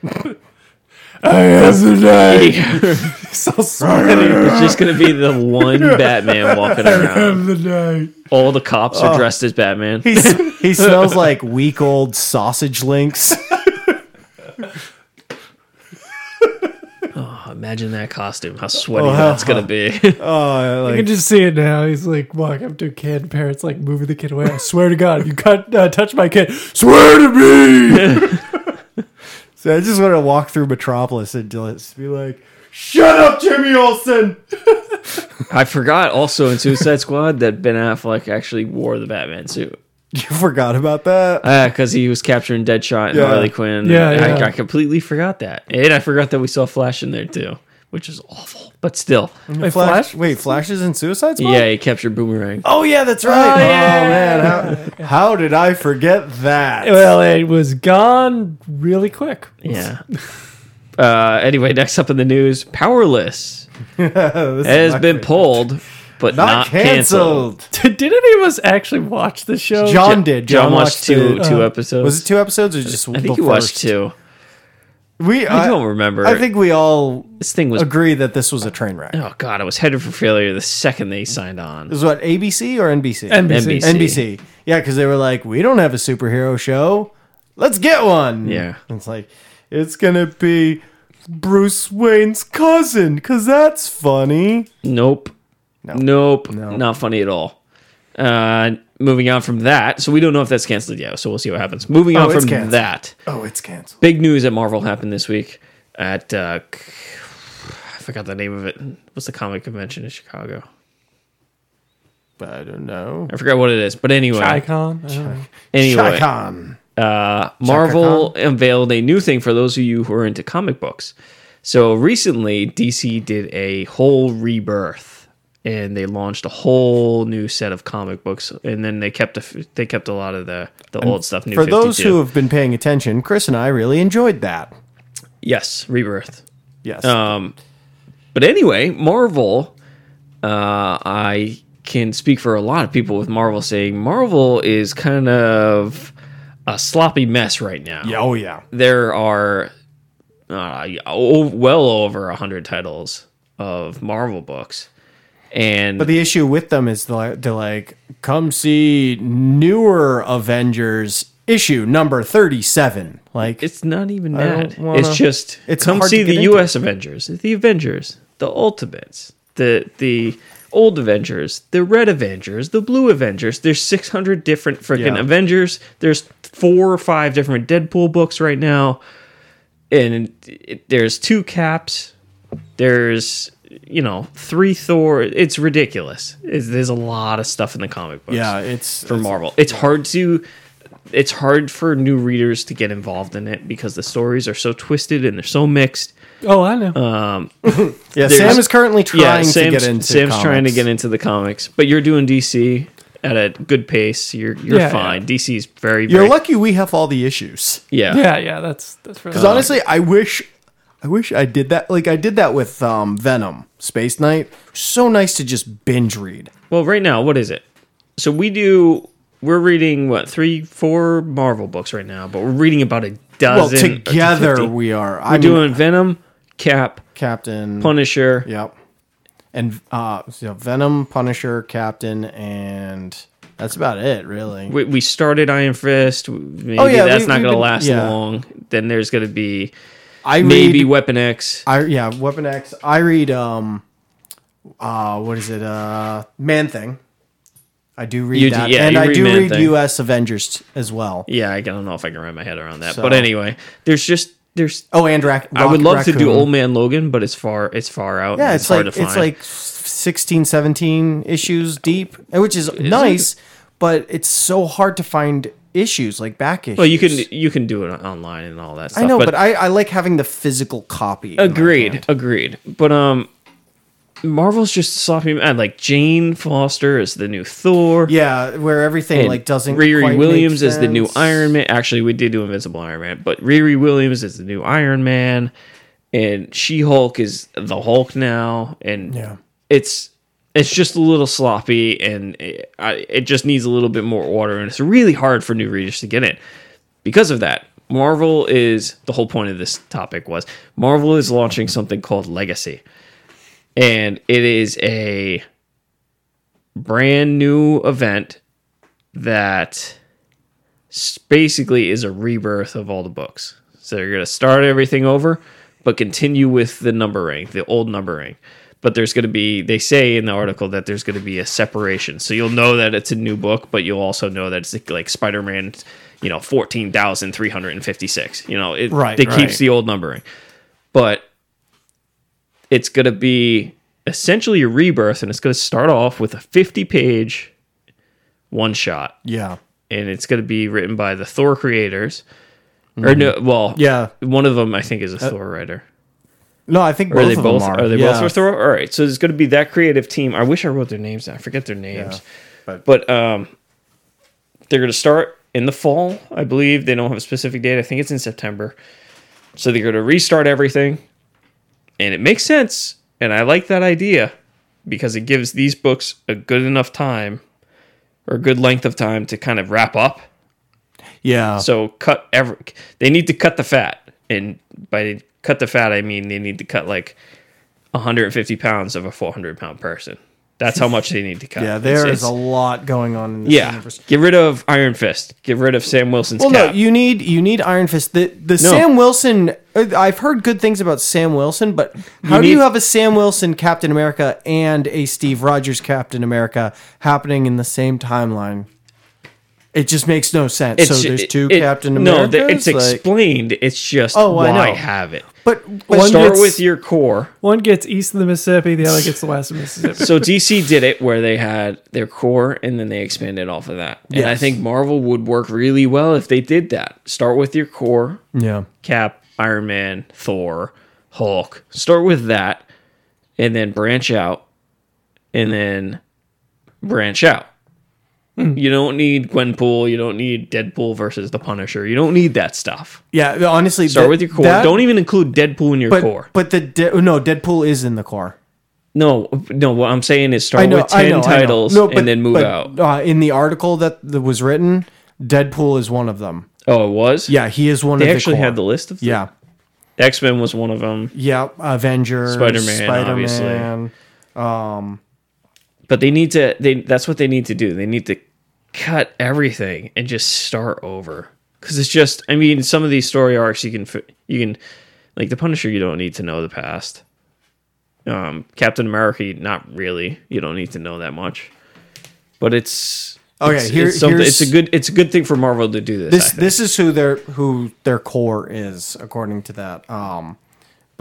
I am the night. so sorry. It's just going to be the one Batman walking around. the night. All the cops Oh. are dressed as Batman. He, s- he smells like week old sausage links. Oh, imagine that costume. How sweaty Oh, that's how- going to be. Oh, I like can just see it now. He's like walking up to a kid. Parents like moving the kid away. I swear to God, if you cut, uh, touch my kid, swear to me. so I just want to walk through Metropolis and just be like, "Shut up, Jimmy Olsen." I forgot also in Suicide Squad that Ben Affleck actually wore the Batman suit. You forgot about that? Because he was capturing Deadshot and Yeah. Harley Quinn. Yeah, I, yeah. I completely forgot that. And I forgot that we saw Flash in there too, which is awful. But still. Wait, Flash? Wait, Flash is in Suicide Squad? Yeah, he captured Boomerang. Oh yeah, that's right. Oh, man, how, how did I forget that? Well, it was gone really quick. Yeah. uh, anyway, next up in the news, Powerless This is has my been favorite. pulled, but Not, not, canceled. canceled. Did any of us actually watch the show? John did. John, John, watched two it. two Uh, episodes. Was it two episodes or just I the think you first? watched two. We I don't remember. I think we all This thing was. agree that this was a train wreck. Oh god, I was headed for failure the second they signed on. This is what, A B C or N B C? N B C. N B C. N B C. Yeah, because they were like, we don't have a superhero show. Let's get one. Yeah. And it's like, it's going to be Bruce Wayne's cousin, because that's funny. Nope. No. Nope. No. Not funny at all. Uh, moving on from that, so we don't know if that's canceled yet, so we'll see what happens. Moving Oh, on it's from canceled. that, Oh, it's canceled. big news at Marvel happened this week at uh, I forgot the name of it. What's the comic convention in Chicago? I don't know. I forgot what it is, but anyway, Icon. I don't know. anyway, Chacon. uh, Marvel unveiled a new thing for those of you who are into comic books. So recently, D C did a whole rebirth, and they launched a whole new set of comic books, and then they kept a, they kept a lot of the the old stuff. New For those fifty-two. who have been paying attention, Chris and I really enjoyed that. yes, rebirth. Yes. Um, but anyway, Marvel, uh, I can speak for a lot of people with Marvel saying Marvel is kind of a sloppy mess right now. yeah, oh, yeah. There are uh, o- well over a hundred titles of Marvel books, and But the issue with them is to, to like, come see newer Avengers issue number thirty-seven. Like, it's not even I that. don't wanna- It's just It's come hard see to the get U into. S Avengers, the Avengers, the Ultimates, the the old Avengers, the Red Avengers, the Blue Avengers. There's six hundred different freaking Yeah. Avengers. There's four or five different Deadpool books right now, and it, there's two Caps. There's you know, three Thor. It's ridiculous. It's, there's a lot of stuff in the comic books. Yeah, it's for it's, Marvel. It's hard to. It's hard for new readers to get involved in it because the stories are so twisted and they're so mixed. Oh, I know. Um, Yeah, Sam is currently trying yeah, Sam's, to get into Sam's comics. trying to get into the comics, but you're doing D C at a good pace. You're you're Yeah, fine. yeah. D C's very. You're very, lucky we have all the issues. Yeah. yeah, yeah, that's that's really Because honestly, I wish, I wish I did that. Like I did that with um, Venom, Space Knight. So nice to just binge read. Well, right now, what is it? So we do. We're reading what three, four Marvel books right now, but we're reading about a Well, dozen. or together fifty. we are. We're I mean, doing Venom, Cap, Captain Punisher. Yep. And uh, so Venom, Punisher, Captain, and that's about it, really. We, we started Iron Fist. Maybe Oh, yeah, that's we- not we've going to been- last yeah. long. Then there's going to be I maybe read, Weapon X. I yeah, Weapon X. I read um, uh, what is it? Uh, Man Thing. I do read You do- that, yeah, and you I read do Man read Thing. U S Avengers as well. Yeah, I don't know if I can wrap my head around that. So- But anyway, there's just there's. Oh, and Rac- I would Rock- love to do Raccoon. Old Man Logan, but it's far it's far out. Yeah, and it's, it's, hard like to find. it's like sixteen, seventeen issues deep, which is nice, but it's so hard to find issues like back issues. well, you can you can do it online and all that stuff. I know, but, I, I like having the physical copy. in my agreed, hand. agreed. But um, Marvel's just sloppy. And like Jane Foster is the new Thor. Yeah, where everything And like doesn't. Riri quite Williams make is the new sense. Iron Man. Actually, we did do Invincible Iron Man, but Riri Williams is the new Iron Man, and She Hulk is the Hulk now, and Yeah. it's it's just a little sloppy, and it, I, it just needs a little bit more order, and it's really hard for new readers to get in. Because of that, Marvel is the whole point of this topic was Marvel is launching something called Legacy, and it is a brand new event that s- basically is a rebirth of all the books. So they're going to start everything over, but continue with the numbering, the old numbering. But there's going to be, they say in the article that there's going to be a separation. So you'll know that it's a new book, but you'll also know that it's like Spider-Man, you know, fourteen thousand three hundred fifty-six. You know, it, Right, it right. keeps the old numbering. But it's going to be essentially a rebirth, and it's going to start off with a fifty-page one-shot. Yeah, And it's going to be written by the Thor creators. Or no, well, yeah. one of them I think is a Thor writer. No, I think Or both are they of both? them are. Are they yeah. both for Thor? All right, so there's going to be that creative team. I wish I wrote their names down. I forget their names. Yeah, but- but um, they're going to start in the fall, I believe. They don't have a specific date. I think it's in September. So they're going to restart everything, and it makes sense. And I like that idea because it gives these books a good enough time or a good length of time to kind of wrap up. Yeah. So cut every. They need to cut the fat, and by cut the fat, I mean they need to cut like one hundred fifty pounds of a four hundred pound person. That's how much they need to cut. yeah, there It's- is a it's- lot going on in this Yeah, universe. get rid of Iron Fist. Get rid of Sam Wilson's Well, cap. no, you need you need Iron Fist. The the No. Sam Wilson. uh, I've heard good things about Sam Wilson, but how do need- you have a Sam Wilson Captain America and a Steve Rogers Captain America happening in the same timeline? It just makes no sense. so there's two it- Captain No, Americas. th- it's like- explained. It's just Oh, I why know. have it. but, but One Start gets- with your core. One gets east of the Mississippi, the other gets the west of Mississippi. So D C did it where they had their core and then they expanded off of that. And I Yes. think Marvel would work really well if they did that. Start with your core. yeah, Cap, Iron Man, Thor, Hulk. Start with that and then branch out and then branch out. You don't need Gwenpool. You don't need Deadpool versus the Punisher. You don't need that stuff. yeah. Honestly, Start that- with your core. that- Don't even include Deadpool in your But core. but the De- no Deadpool is in the core. No, no. What I'm saying is start I know, with I ten know, I know. titles No, but- and then move but, out. Uh, in the article that, that was written, Deadpool is one of them. Oh, it was. Yeah, he is one They of the actually core. had the list of them. Yeah, X Men was one of them, yeah. Avengers, Spider-Man, Spider-Man. Um, but they need to. They that's what they need to do. They need to cut everything and just start over because it's just. I mean, some of these story arcs you can fi- you can like the Punisher. You don't need to know the past. Um, Captain America, not really. You don't need to know that much, but it's. Okay, it's, here- it's, something, here's- it's a good. It's a good thing for Marvel to do this. I this think. this is who their who their core is according to that. Um,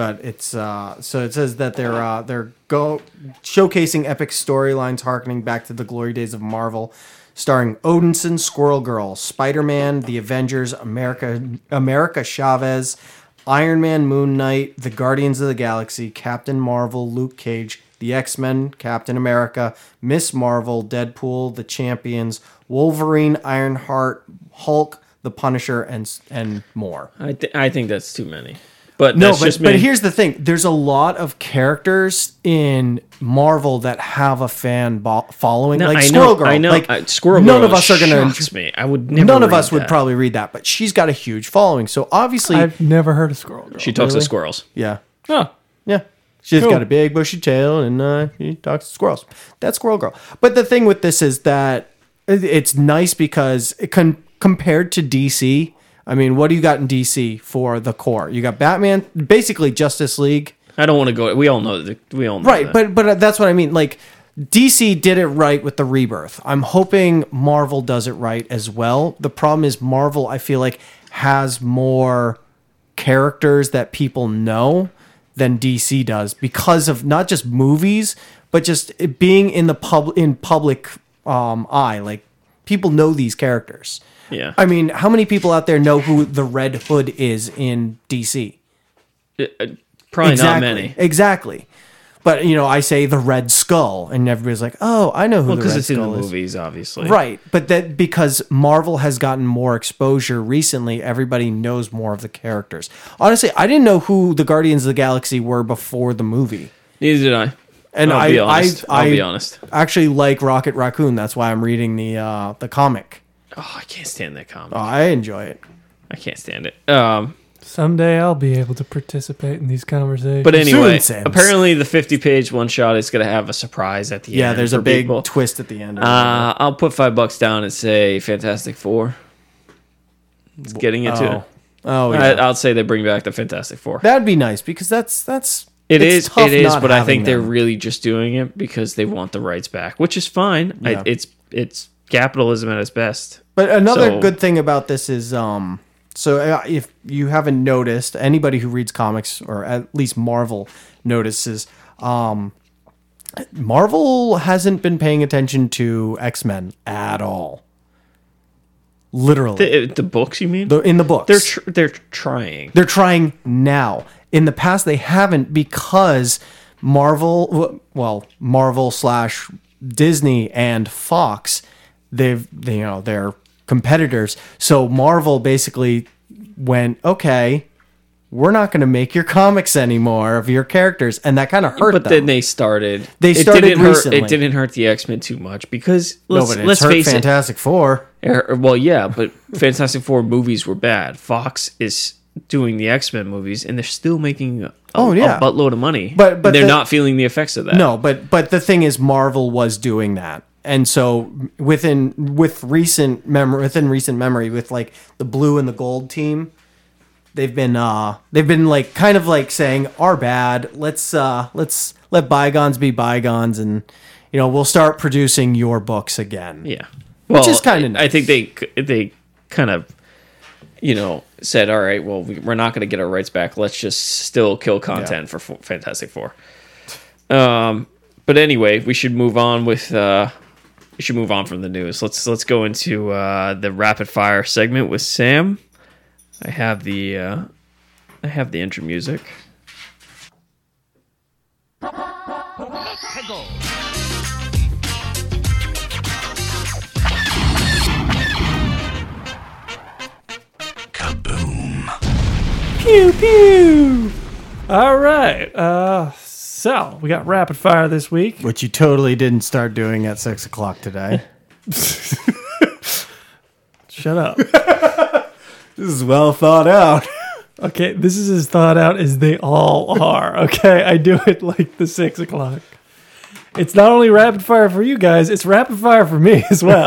but it's uh, so it says that they're uh, they're go showcasing epic storylines harkening back to the glory days of Marvel, starring Odinson, Squirrel Girl, Spider-Man, The Avengers, America America Chavez, Iron Man, Moon Knight, The Guardians of the Galaxy, Captain Marvel, Luke Cage, The X-Men, Captain America, Miss Marvel, Deadpool, The Champions, Wolverine, Ironheart, Hulk, The Punisher, and and more. I th- I think that's too many. But No, that's but, just me. but here's the thing. There's a lot of characters in Marvel that have a fan bo- following. No, like I Squirrel know, Girl. I know. Like, Uh, Squirrel none Girl of us are going shocks to... me. I would never None of read us would that. probably read that, but she's got a huge following. So obviously... I've never heard of Squirrel Girl. She talks Really? to squirrels. yeah. Oh, Yeah. She's Cool. got a big bushy tail and uh, she talks to squirrels. That's Squirrel Girl. But the thing with this is that it- it's nice because it con- compared to D C, I mean, what do you got in D C for the core? You got Batman, basically Justice League. I don't want to go. We all know that. We all know Right, that. but but that's what I mean. Like D C did it right with the Rebirth. I'm hoping Marvel does it right as well. The problem is Marvel, I feel like, has more characters that people know than D C does because of not just movies, but just it being in the pub in public um, eye. Like people know these characters. yeah. I mean, how many people out there know who the Red Hood is in D C? Uh, uh, probably exactly. not many. Exactly. But, you know, I say the Red Skull, and everybody's like, oh, I know who Well, the because Red it's in the Skull is. movies, obviously. Right. But that because Marvel has gotten more exposure recently, everybody knows more of the characters. Honestly, I didn't know who the Guardians of the Galaxy were before the movie. Neither did I. And I'll I, be honest. I, I'll I be honest. actually like Rocket Raccoon. That's why I'm reading the uh, the comic. Oh, I can't stand that comic. Oh, I enjoy it. I can't stand it. Um, someday I'll be able to participate in these conversations. but anyway, Sims. apparently the fifty-page one-shot is going to have a surprise at the Yeah, end. there's a for big people. twist at the end. Uh, I'll put five bucks down and say Fantastic Four. It's getting into oh, it. oh yeah. I, I'll say they bring back the Fantastic Four. That'd be nice because that's that's It it's is, tough it is, not but I having think they're them. really just doing it because they want the rights back, which is fine. Yeah. I, it's it's capitalism at its best. But another So- good thing about this is, um, so uh, if you haven't noticed, anybody who reads comics or at least Marvel notices, um, Marvel hasn't been paying attention to X-Men at all. Literally, The, the books, you mean? The- in the books, they're tr- they're trying. they're trying now. In the past, they haven't because Marvel, well, Marvel slash Disney and Fox, they've, they, you know, they're competitors. So Marvel basically went, okay, we're not going to make your comics anymore of your characters, and that kind of hurt But them. then they started. They it started didn't hurt, recently. It didn't hurt the X-Men too much because no, let's but it's let's hurt face Fantastic Four. it. Er, Well, yeah, but Fantastic Four movies were bad. Fox is doing the X-Men movies, and they're still making a, Oh, yeah. a buttload of money. But- but And they're the- not feeling the effects of that. No, but but the thing is, Marvel was doing that, and so within with recent memory, within recent memory, with like the blue and the gold team, they've been uh they've been like kind of like saying, "Our bad. Let's uh let's let bygones be bygones, and you know we'll start producing your books again." Yeah, well, is kinda I think they they kind of, you know, said, all right, well, we- we're not going to get our rights back. Let's just still kill content for F- Fantastic Four. Um, but anyway, we should move on with. Uh, we should move on from the news. Let's let's go into uh, the rapid fire segment with Sam. I have the uh, I have the intro music. Pew pew. All right. Uh, so we got rapid fire this week. Which you totally didn't start doing at six o'clock today. Shut up. This is well thought out. Okay, this is as thought out as they all are. Okay, I do it like the six o'clock. It's not only rapid fire for you guys; it's rapid fire for me as well.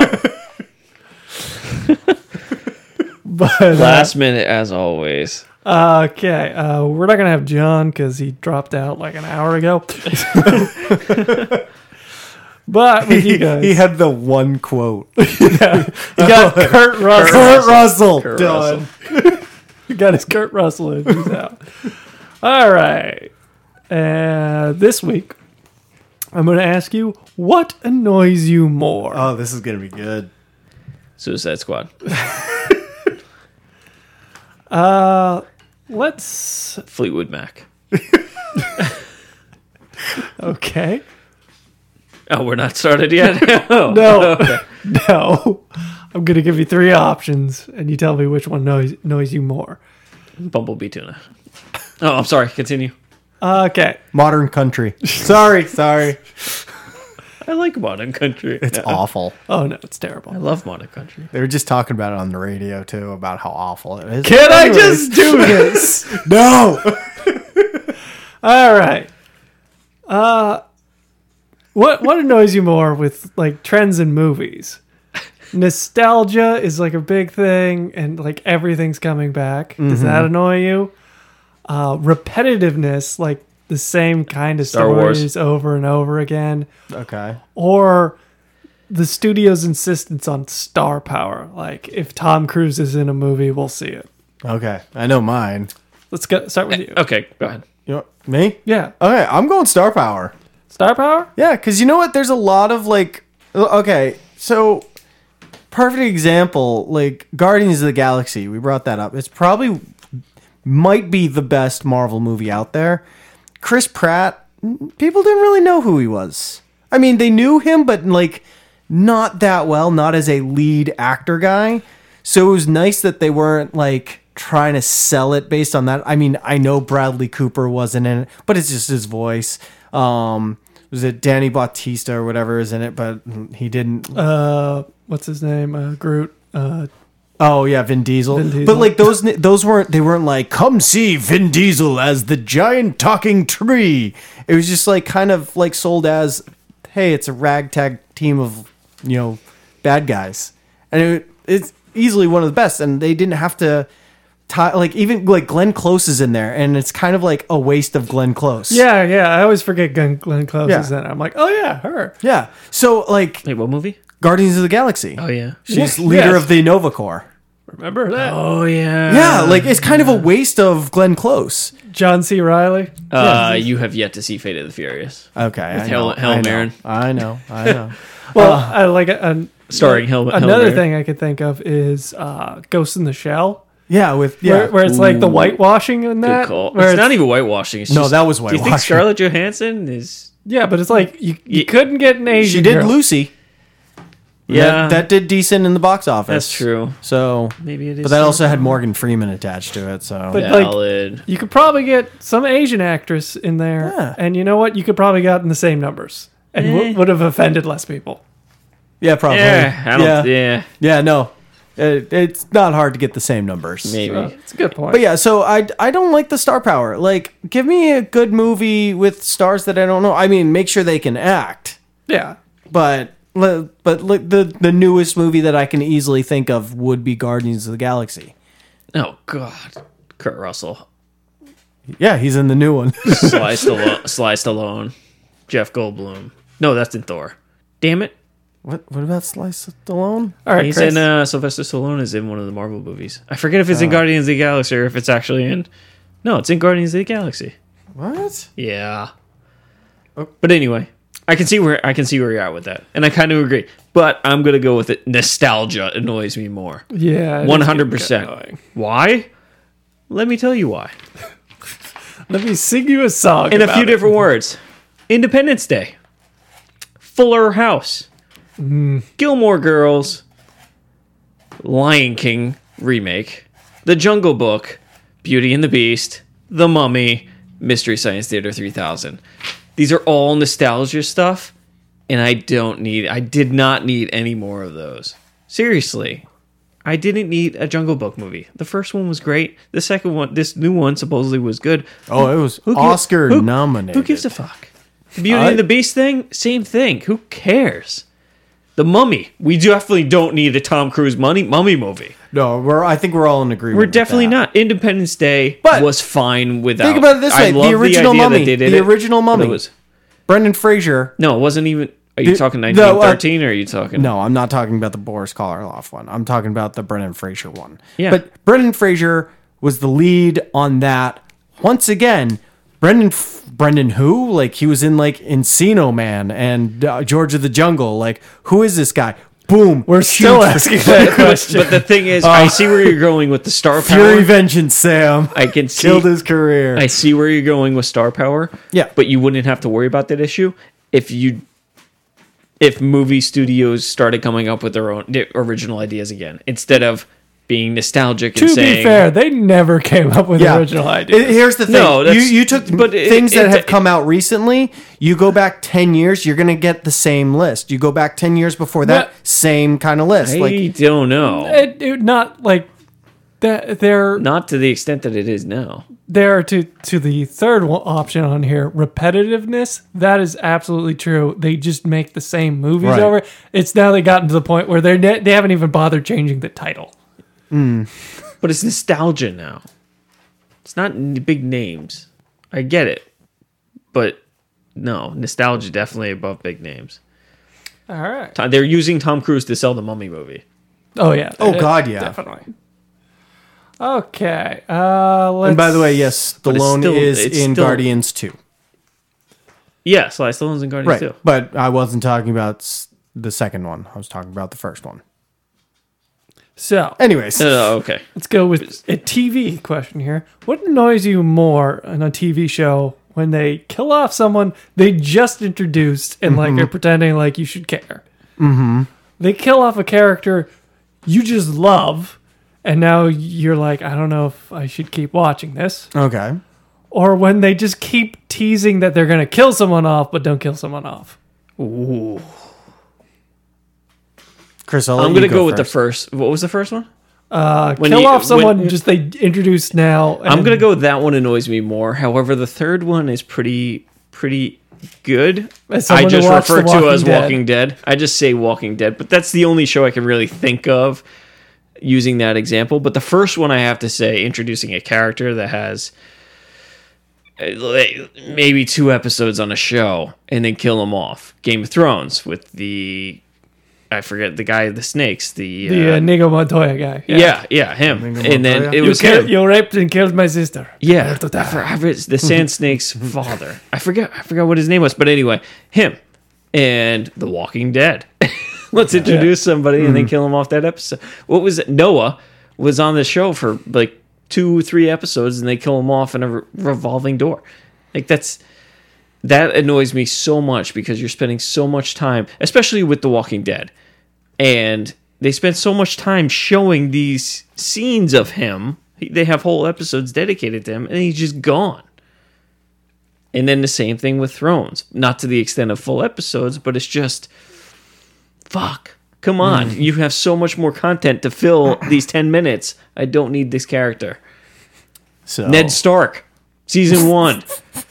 But uh, Last minute, as always. okay, uh, we're not gonna have John because he dropped out like an hour ago. But with you guys, He had the one quote. he got Kurt Russell. Kurt Russell. Kurt Done. He got his Kurt Russell in. He's out. All right. Uh, this week, I'm going to ask you, what annoys you more? Oh, this is gonna be good. Suicide Squad. Uh, let's. Fleetwood Mac. Okay. Oh, we're not started yet? Oh, No, okay. no. I'm going to give you three options, and you tell me which one annoys, annoys you more. Bumblebee tuna. Oh, I'm sorry. Continue. Okay. Modern country. Sorry, sorry. I like modern country. It's Yeah. awful. Oh, no, it's I terrible. love modern country. They were just talking about it on the radio too, about how awful it is. Can I Anyways. just do this? No. All right. Uh, what what annoys you more with like trends in movies? Nostalgia is like a big thing, and like everything's coming back. Does that annoy you? Uh, repetitiveness, like the same kind of Star Wars. stories over and over again, Okay. or the studio's insistence on star power. Like if Tom Cruise is in a movie, we'll see it. Okay. I know mine. Let's go start with you. Okay, go ahead. You know, me? Yeah, Okay, I'm going star power. star power. Yeah, because you know what? There's a lot of like. Okay, so perfect example, like Guardians of the Galaxy. We brought that up. It's probably might be the best Marvel movie out there. Chris Pratt, people didn't really know who he was. I mean, they knew him, but like not that well, not as a lead actor guy. So it was nice that they weren't like trying to sell it based on that. I mean, I know Bradley Cooper wasn't in it, but it's just his voice. Um, was it Danny Bautista or whatever is in it, but he didn't. Uh, what's his name? Uh, Groot. Uh, Oh yeah, Vin Diesel. Vin Diesel. But like those those weren't they weren't like come see Vin Diesel as the giant talking tree. It was just like kind of like sold as, hey, it's a ragtag team of, you know, bad guys. And it, it's easily one of the best, and they didn't have to tie, like even like Glenn Close is in there, and it's kind of like a waste of Glenn Close. yeah, yeah. I always forget Glenn, Glenn Close Yeah. is in it. I'm like, oh yeah, her. Yeah. So like Wait, what movie? Guardians of the Galaxy. Oh, yeah. She's Yeah. leader Yes. of the Nova Corps. Remember that? Oh, yeah. Yeah, like it's kind of a waste of Glenn Close. John C. Riley. Uh, you have yet to see Fate of the Furious. Okay, I Hel- know, Helen I know, Mirren. I know, I know. Well, I like a, a, Starring Hel- Helen Another Mirren. thing I could think of is uh, Ghost in the Shell, Yeah, with yeah. where, where it's like the Ooh. whitewashing in that. Good call. Where It's not even whitewashing. It's No, just, that was Do you think whitewashing. Scarlett Johansson is... Yeah, but it's like you, you Ye- couldn't get an Asian she did girl. Lucy. Yeah, that, that did decent in the box office. that's true. So, Maybe it is. but that also had Morgan Freeman attached to it. So, But- like- Valid. You could probably get some Asian actress in there, Yeah. and you know what? You could probably gotten the same numbers, and Eh. w- would have offended less people. yeah, probably. Yeah, I don't... yeah, Yeah, yeah, no, it, it's not hard to get the same numbers. maybe. So, it's a good point. But yeah, so I, I don't like the star power. Like, give me a good movie with stars that I don't know. I mean, make sure they can act. yeah, But le- but like the the newest movie that I can easily think of would be Guardians of the Galaxy. Oh, God. Kurt Russell. Yeah, he's in the new one. Sly Stallone. Sly Stallone. Jeff Goldblum. No, that's in Thor. Damn it. what what about Slice Stallone? all right, He's Chris. in, uh, Sylvester Stallone is in one of the Marvel movies. I forget if it's in Guardians of the Galaxy or if it's actually in... No, it's in Guardians of the Galaxy. What? Yeah. But anyway, I can see where I can see where you're at with that. And I kind of agree. But I'm going to go with it. Nostalgia annoys me more. yeah, it is one hundred percent. getting annoying. Why? Let me tell you why. Let me sing you a song In a about few it. different words. Independence Day. Fuller House. Gilmore Girls. Lion King remake. The Jungle Book. Beauty and the Beast. The Mummy. Mystery Science Theater three thousand. These are all nostalgia stuff, and I don't need... I did not need any more of those. Seriously. I didn't need a Jungle Book movie. The first one was great. The second one, this new one supposedly was good. Oh, it was Who gi- Oscar who- nominated. Who gives a fuck? The Beauty I- and the Beast thing, same thing. Who cares? The Mummy. We definitely don't need a Tom Cruise money mummy movie. No, we're. I think we're all in agreement. We're with definitely that. not. Independence Day But was fine without. Think about it this I way: the love original idea that Mummy, they did the it, original but Mummy. it was, Brendan Fraser. no, it wasn't even. Are you The- talking no, uh, nineteen thirteen or are you talking? No, I'm not talking about the Boris Karloff one. I'm talking about the Brendan Fraser one. Yeah. But Brendan Fraser was the lead on that once again, Brendan Brendan who? Like he was in like Encino Man and uh, George of the Jungle. Like who is this guy? Boom. We're still Huge asking freaking- that question. But the thing is, I see where you're going with the star power. Fury Vengeance Sam. I can see. Killed his career. I see where you're going with star power. Yeah. But you wouldn't have to worry about that issue if you if movie studios started coming up with their own their original ideas again instead of being nostalgic and To saying be fair, they never came up with Yeah. original It- ideas. Here's the thing. No, you, that's- you took but it- things that it- have come out recently. You go back ten years, you're going to get the same list. You go back ten years before that, But- same kind of list. I Like, don't know. It, it, not like that. They're Not to the extent that it is now. there to to the third one option on here. Repetitiveness. That is absolutely true. They just make the same movies Right. over. It's now they gotten to the point where they're ne- they haven't even bothered changing the title. But it's nostalgia now. It's not n- big names. I get it. But no, nostalgia definitely above big names. All right. They're using Tom Cruise to sell the Mummy movie. Oh yeah. Oh, Uh, God, yeah. Definitely. Okay. Uh, let's. and by the way, yes, But it's Stallone still- is it's in still- Guardians two. Yeah, Sly Stallone's in Guardians Right. too. But I wasn't talking about s- the second one. I was talking about the first one. So Anyways. Oh, okay. let's go with a T V question here. What annoys you more in a T V show when they kill off someone they just introduced and like are pretending like you should care? Mm-hmm. They kill off a character you just love, and now you're like, I don't know if I should keep watching this. Okay. Or when they just keep teasing that they're going to kill someone off, but don't kill someone off. Ooh. Chris, I'll let I'm you gonna go, with the first. first. What was the first one? Uh, When kill you- off someone when- just they introduced now. I'm and- gonna go with that one. Annoys me more. However, the third one is pretty pretty good. As I someone who just watched refer The to Walking as Dead. Walking Dead. I just say Walking Dead, but that's the only show I can really think of using that example. But the first one, I have to say, introducing a character that has uh, like, maybe two episodes on a show and then kill them off. Game of Thrones with the I forget the guy, the snakes, the, The uh, uh, Nigo Montoya guy. yeah, yeah, him, Inigo and then Montoya? it You, was kill- him. you raped and killed my sister. Yeah, Alberto Tara. I for- I forget the Sand Snake's father. I forget. I forgot what his name was, but anyway, him and The Walking Dead. Let's introduce somebody and then kill him off that episode. What was it? Noah was on the show for like two, three episodes, and they kill him off in a re- revolving door. Like that's that annoys me so much because you're spending so much time, especially with The Walking Dead, and they spend so much time showing these scenes of him. They have whole episodes dedicated to him, and he's just gone. And then the same thing with Thrones. Not to the extent of full episodes, but it's just, fuck. Come on. Mm. You have so much more content to fill these ten minutes. I don't need this character. So Ned Stark, season one.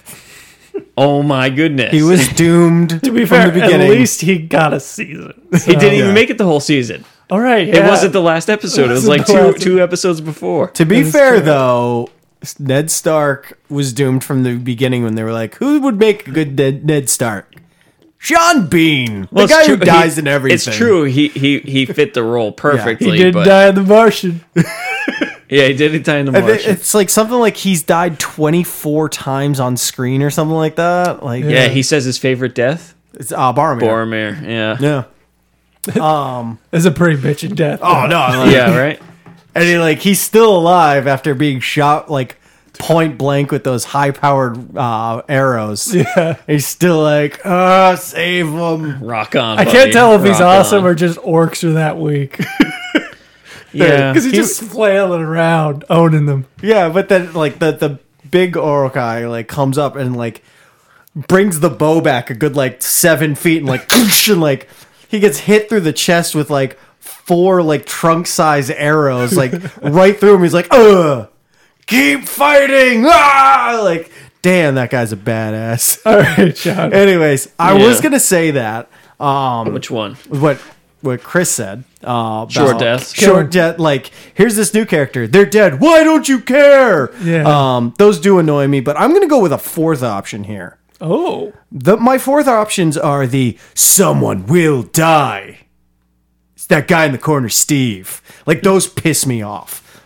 Oh my goodness. he was doomed To be from fair, the beginning. at least he got a season. He didn't even Yeah. make it the whole season. All right. It wasn't the last episode. It was like wasn't the two last- two episodes before. To be That is fair, true. though, Ned Stark was doomed from the beginning when they were like, "Who would make a good Ned, Ned Stark?" Sean Bean, Well, the it's guy who true. dies He- in everything. It's true. He he he fit the role perfectly. He did but, die in The Martian. Yeah, he did die in the I think Martian. it's like something like he's died twenty-four times on screen or something like that. Like, Yeah, he says his favorite death. it's uh, Boromir. Boromir. Yeah. Yeah. Um. It's a pretty bitchin' death. Oh no. Like, Yeah. Right. And he, like he's still alive after being shot like point blank with those high-powered uh, arrows. Yeah. He's still like, ah, save him. Rock on. I buddy. can't tell if he's Rock awesome on. or just orcs are that weak. yeah. Because he's just flailing around, owning them. Yeah, but then like the the big Orokai like comes up and like brings the bow back a good like seven feet and like and like he gets hit through the chest with like four like trunk size arrows like right through him. He's like, ugh, keep fighting! Ah! Like, damn, that guy's a badass. All right, John. Anyways, I Yeah. was gonna say that. Um, Which one? what what Chris said. Uh, Short about- deaths. Short death. Like, here's this new character. They're dead. Why don't you care? Yeah. Um, those do annoy me, but I'm gonna go with a fourth option here. Oh. The my fourth options are the someone will die. It's that guy in the corner, Steve. Like those piss me off.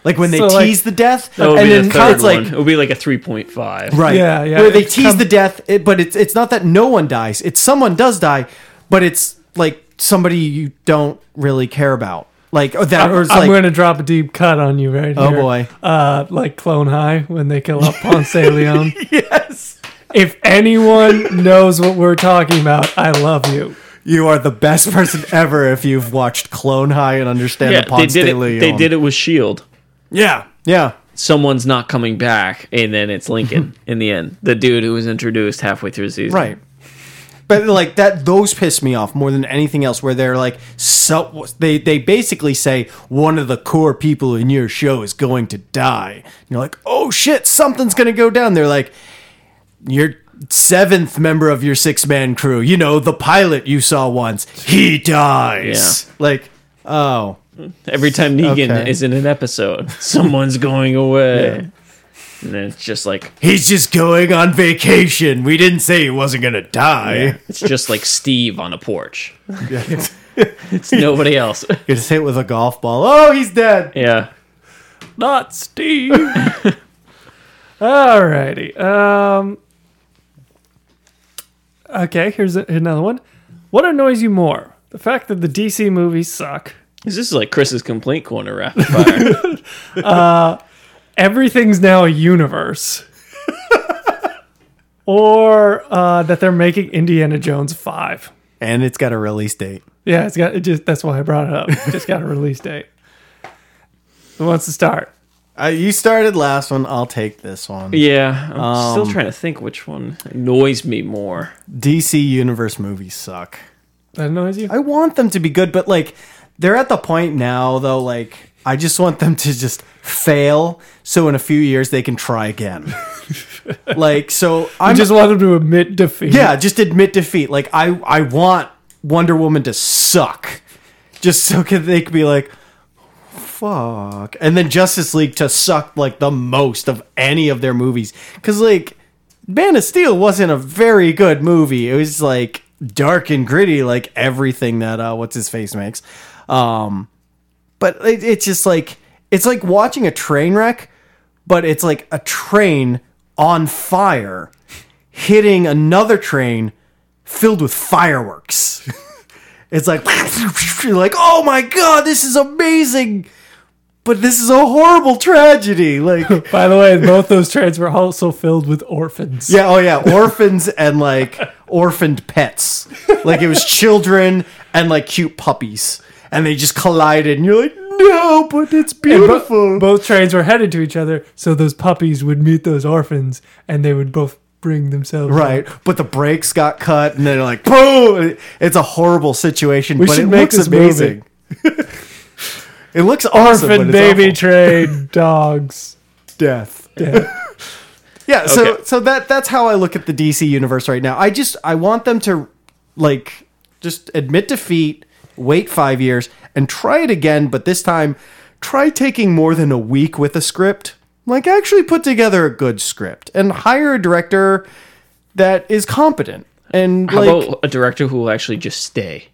Like when they So, like- tease the death, That would and be then the third it's one. like It would be like a three point five. right, Yeah, yeah, where they it's tease come- the death, it, but it's it's not that no one dies. It's someone does die, but it's like somebody you don't really care about. Like or that, or it's I'm like going to drop a deep cut on you right oh here. boy, Uh, like Clone High when they kill up Ponce de Leon. yes, If anyone knows what we're talking about, I love you. you are the best person ever if you've watched Clone High and understand Yeah, the they Ponce did de it. Leon. They did it with Shield. Yeah, yeah. Someone's not coming back, and then it's Lincoln in the end, the dude who was introduced halfway through the season. Right. But like that, those piss me off more than anything else. Where they're like, so they they basically say one of the core people in your show is going to die. And you're like, oh shit, something's gonna go down. They're like, your seventh member of your six man crew, you know, the pilot you saw once, he dies. Yeah. Like, oh, Every time Negan Okay. is in an episode, someone's going away. And then it's just like, he's just going on vacation. We didn't say he wasn't gonna die. it's just like Steve on a porch. It's nobody else. You just hit with a golf ball. Oh, he's dead. Yeah. Not Steve. Alrighty. Um. Okay, here's a, another one. What annoys you more? The fact that the D C movies suck. This is like Chris's complaint corner rapid fire. Everything's now a universe. Or uh, that they're making Indiana Jones five. And it's got a release date. Yeah, it's got it just that's why I brought it up. It just got a release date. Who wants to start? Uh, you started last one. I'll take this one. Yeah. I'm Um, still trying to think which one annoys me more. D C Universe movies suck. That annoys you? I want them to be good, but like they're at the point now though, like I just want them to just fail so in a few years they can try again. Like so I I'm just want them to admit defeat. yeah, just admit defeat. Like I I want Wonder Woman to suck. Just so can they could be like fuck. And then Justice League to suck like the most of any of their movies. Cause like Man of Steel wasn't a very good movie. It was like dark and gritty, like everything that uh what's his face makes. Um but it, it's just like it's like watching a train wreck, but it's like a train on fire hitting another train filled with fireworks. It's like you're like, oh my god, this is amazing. But this is a horrible tragedy. Like By the way, both those trains were also filled with orphans. yeah, oh yeah, orphans and like orphaned pets. Like it was children and like cute puppies. And they just collided and you're like, no, but it's And bo- beautiful. both trains were headed to each other, so those puppies would meet those orphans, and they would both bring themselves Right, up. but the brakes got cut, and they're like, boom! It's a horrible situation, We but should it make looks this amazing. It looks awesome, Orphan but it's baby awful. train dogs. death. Yeah. Yeah, so Okay. so that that's how I look at the D C universe right now. I just I want them to like just admit defeat, wait five years, and try it again, but this time try taking more than a week with a script. Like actually put together a good script and hire a director that is competent. And How like about a director who will actually just stay?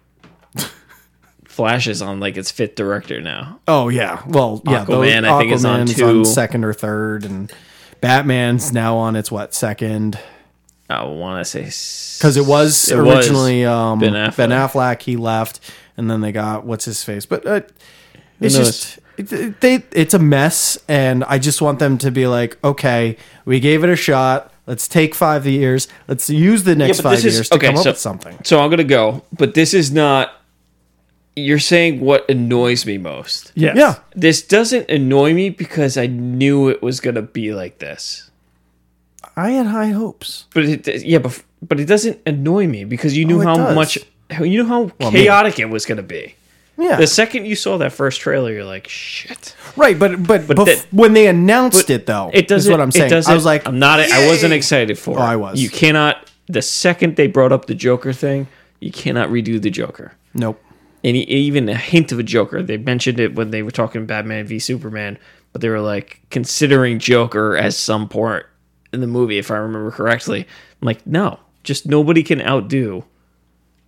Flash is on like its fifth director now. oh yeah, well yeah, Aquaman, I think, is on Aquaman's two. second or third, and Batman's now on its what second? I want to say Because it was It was originally um, Ben Ben, Affleck. Affleck. He left, and then they got what's his face. But uh, it's knows? just it, they. It's a mess, and I just want them to be like, okay, we gave it a shot. Let's take five years. Let's use the next but five this is- years to okay, come up so- with something. So I'm gonna go, but this is not. You're saying what annoys me most. Yes. Yeah, This doesn't annoy me because I knew it was gonna be like this. I had high hopes. But it, yeah, but but it doesn't annoy me because you knew Oh, it how does. much you know how Well, me. chaotic it was gonna be. Yeah, The second you saw that first trailer, you're like, shit. right. But but, But bef- that- when they announced But it, though, It doesn't. is what I'm saying. It doesn't, I was like, I'm not. I wasn't "Yay!" excited for. Oh, it. I was. You cannot. The second they brought up the Joker thing, you cannot redo the Joker. Nope. Any even a hint of a Joker. They mentioned it when they were talking Batman v Superman, but they were like considering Joker as some part in the movie, if I remember correctly. I'm like, no, just nobody can outdo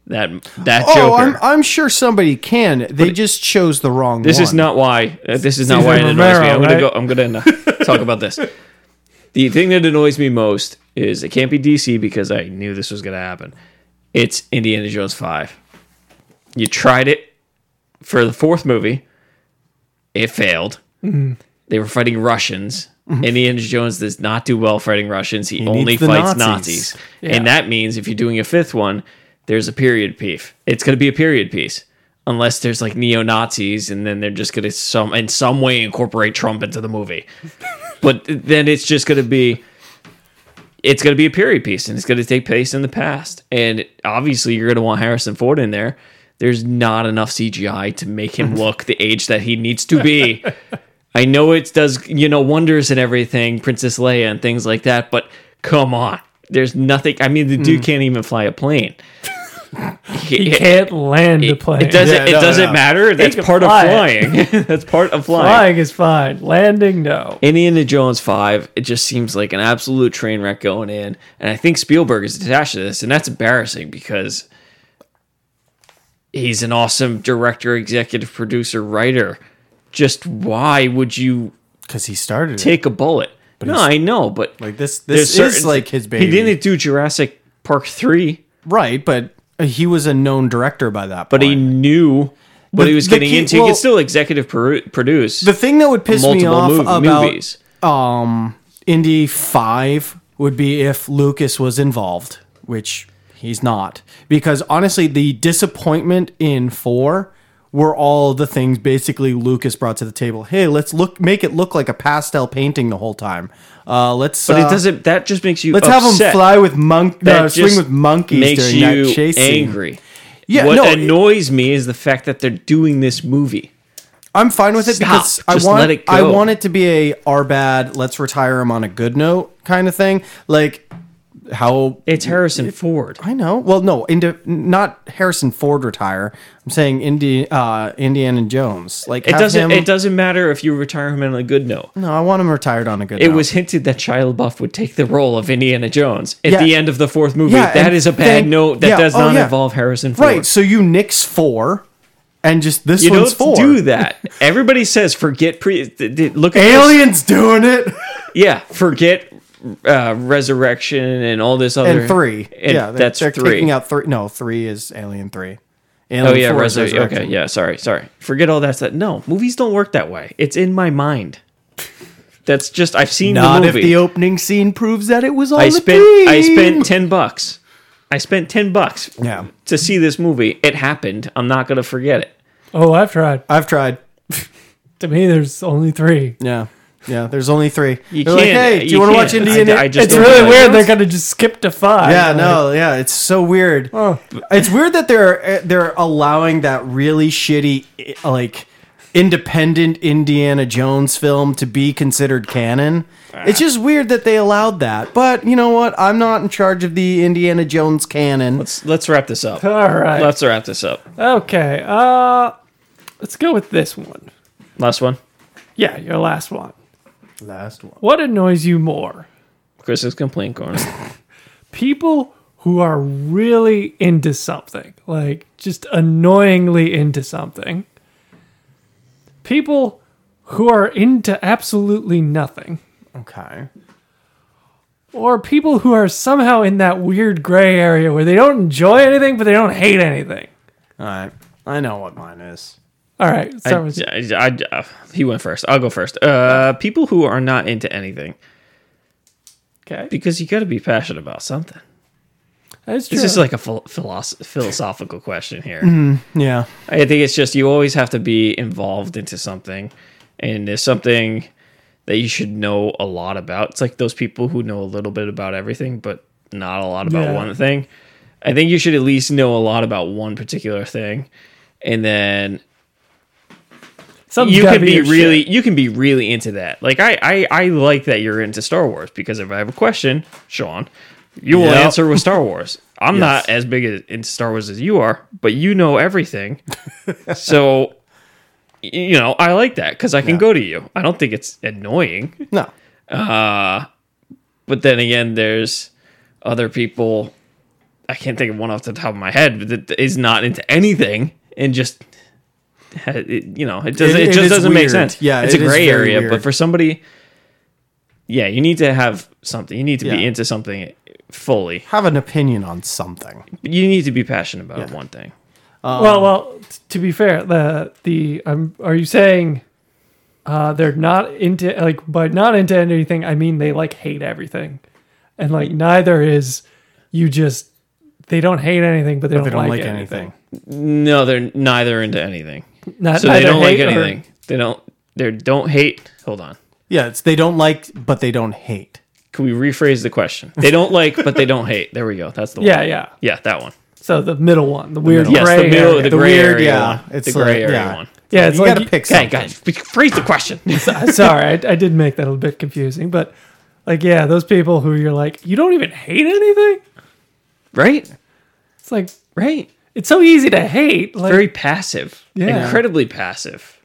that that Oh, Joker. I'm, I'm sure somebody can. They just chose the wrong This one. is not why. Uh, this is not Cesar why it annoys Romero, me. I'm gonna right? go. I'm gonna uh, talk about this. The thing that annoys me most is it can't be D C because I knew this was gonna happen. It's Indiana Jones five. You tried it for the fourth movie. It failed. Mm-hmm. They were fighting Russians. Indiana Jones does not do well fighting Russians. He, He only needs the fights Nazis. Nazis. Yeah. And that means if you're doing a fifth one, there's a period piece. It's going to be a period piece. Unless there's like neo-Nazis and then they're just going to some in some way incorporate Trump into the movie. But then it's just going to be it's going to be a period piece and it's going to take place in the past. And obviously you're going to want Harrison Ford in there. There's not enough C G I to make him look the age that he needs to be. I know it does, you know, wonders and everything, Princess Leia and things like that, but come on. There's nothing. I mean, the dude can't even fly a plane. He can't land the plane. It doesn't. Yeah, it no, doesn't no. matter. That's can part of fly flying. That's part of flying. Flying is fine. Landing, no. Indiana Jones five. It just seems like an absolute train wreck going in, and I think Spielberg is attached to this, and that's embarrassing because he's an awesome director, executive producer, writer. Just why would you because he started it. take a bullet? no, he's- I know, but Like this, there's this is certain- like his baby, He didn't do Jurassic Park three, right? But he was a known director by that. but point. he knew what The- he was the getting key- into. he well, could still executive pro- produce the thing that would piss me multiple off mov- about movies. um Indy five would be if Lucas was involved, which he's not. Because honestly, the disappointment in four were all the things basically Lucas brought to the table. Hey, let's look, make it look like a pastel painting the whole time. Uh, let's. But uh, it doesn't. That just makes you. Let's have upset. him fly with monk. That No, swing just with monkeys makes during you that chase scene. angry. Yeah, what no, it- annoys me is the fact that they're doing this movie. I'm fine with it Stop. because I Just want let it I go. want it to be a our bad, let's retire him on a good note kind of thing. Like how It's Harrison Ford. I know. Well, no, into not Harrison Ford retire. I'm saying Indi, uh, Indiana Jones. Like It have doesn't. him- It doesn't matter if you retire him on a good note. No, I want him retired on a good It note. was hinted that Shia LaBeouf would take the role of Indiana Jones at Yeah. the end of the fourth movie. Yeah, that and is a bad thank- note. That yeah, does oh, not yeah. involve Harrison Ford. right. So you nix four, and just this You one's don't four. do that. Everybody says forget pre. th- th- Look at this. Aliens doing it. Yeah, forget uh, resurrection and all this other. And three. And yeah, they're, that's they're three. taking out three. No, three is Alien three. Oh Alien yeah, four is Resur- Resurrection. okay, yeah. Sorry, sorry. Forget all that stuff. No, movies don't work that way. It's in my mind. That's just I've seen Not the if movie. the opening scene proves that it was on I the spent team. I spent ten bucks. I spent ten bucks. Yeah. To see this movie. It happened. I'm not gonna forget it. Oh, I've tried. I've tried. To me, there's only three. Yeah. Yeah, there's only three. You They're like, can't- hey, do you, you want to watch can't. Indiana? I- I just It's don't really like weird. it. They're gonna just skip to five. Yeah, Like, no, yeah, it's so weird. Oh. It's weird that they're they're allowing that really shitty like independent Indiana Jones film to be considered canon. It's just weird that they allowed that. But you know what? I'm not in charge of the Indiana Jones canon. Let's let's wrap this up. All right. Let's wrap this up. Okay. Uh, let's go with this one. Last one. Yeah, your last one. Last one. What annoys you more? Chris's complaint corner. People who are really into something, like just annoyingly into something. People who are into absolutely nothing. Okay. Or people who are somehow in that weird gray area where they don't enjoy anything, but they don't hate anything. All right. I know what mine is. All right. I, Start with I, I- uh, he went first. I'll go first. Uh, people who are not into anything okay. because you got to be passionate about something. That's true. This is like a phil- philosoph- philosophical question here. Yeah. I think it's just you always have to be involved into something, and there's something that you should know a lot about. It's like those people who know a little bit about everything, but not a lot about Yeah. one thing. I think you should at least know a lot about one particular thing, and then Something's you gotta can be your really shit. you can be really into that. Like I, I I like that you're into Star Wars because if I have a question, Sean, you will Yep. answer with Star Wars. I'm Yes. not as big as, into Star Wars as you are, but you know everything. So y- you know, I like that because I can Yeah. go to you. I don't think it's annoying. No. Uh but then again, there's other people I can't think of one off the top of my head, but that is not into anything and just, it, you know, it doesn't. It, It- it just is doesn't make weird. sense. Yeah, it's it a is gray very area. weird. But for somebody, yeah, you need to have something. You need to be Yeah. into something fully. Have an opinion on something. You need to be passionate about Yeah. one thing. well, well. t- To be fair, the the um, are you saying uh, they're not into like by not into anything? I mean they like hate everything, and like neither is you just they don't hate anything, but they, But don't, they don't like, like anything. anything. No, they're neither into anything. Not, So they neither don't like hate or- anything. They don't. They don't hate. Hold on. Yeah, it's they don't like, but they don't hate. Can we rephrase the question? They don't like, but they don't hate. There we go. That's the one. Yeah, yeah. Yeah, that one. So the middle one, the weird Yes, gray the middle, area. the, The gray weird, area yeah. one. It's the gray like- area yeah. one. yeah, it's You like gotta pick Okay, something. guys, phrase the question. Sorry, I, I did make that a bit confusing, but like, yeah, those people who you're like, you don't even hate anything. Right? It's like Right. it's so easy to hate. Like, Very passive. Yeah. Incredibly passive.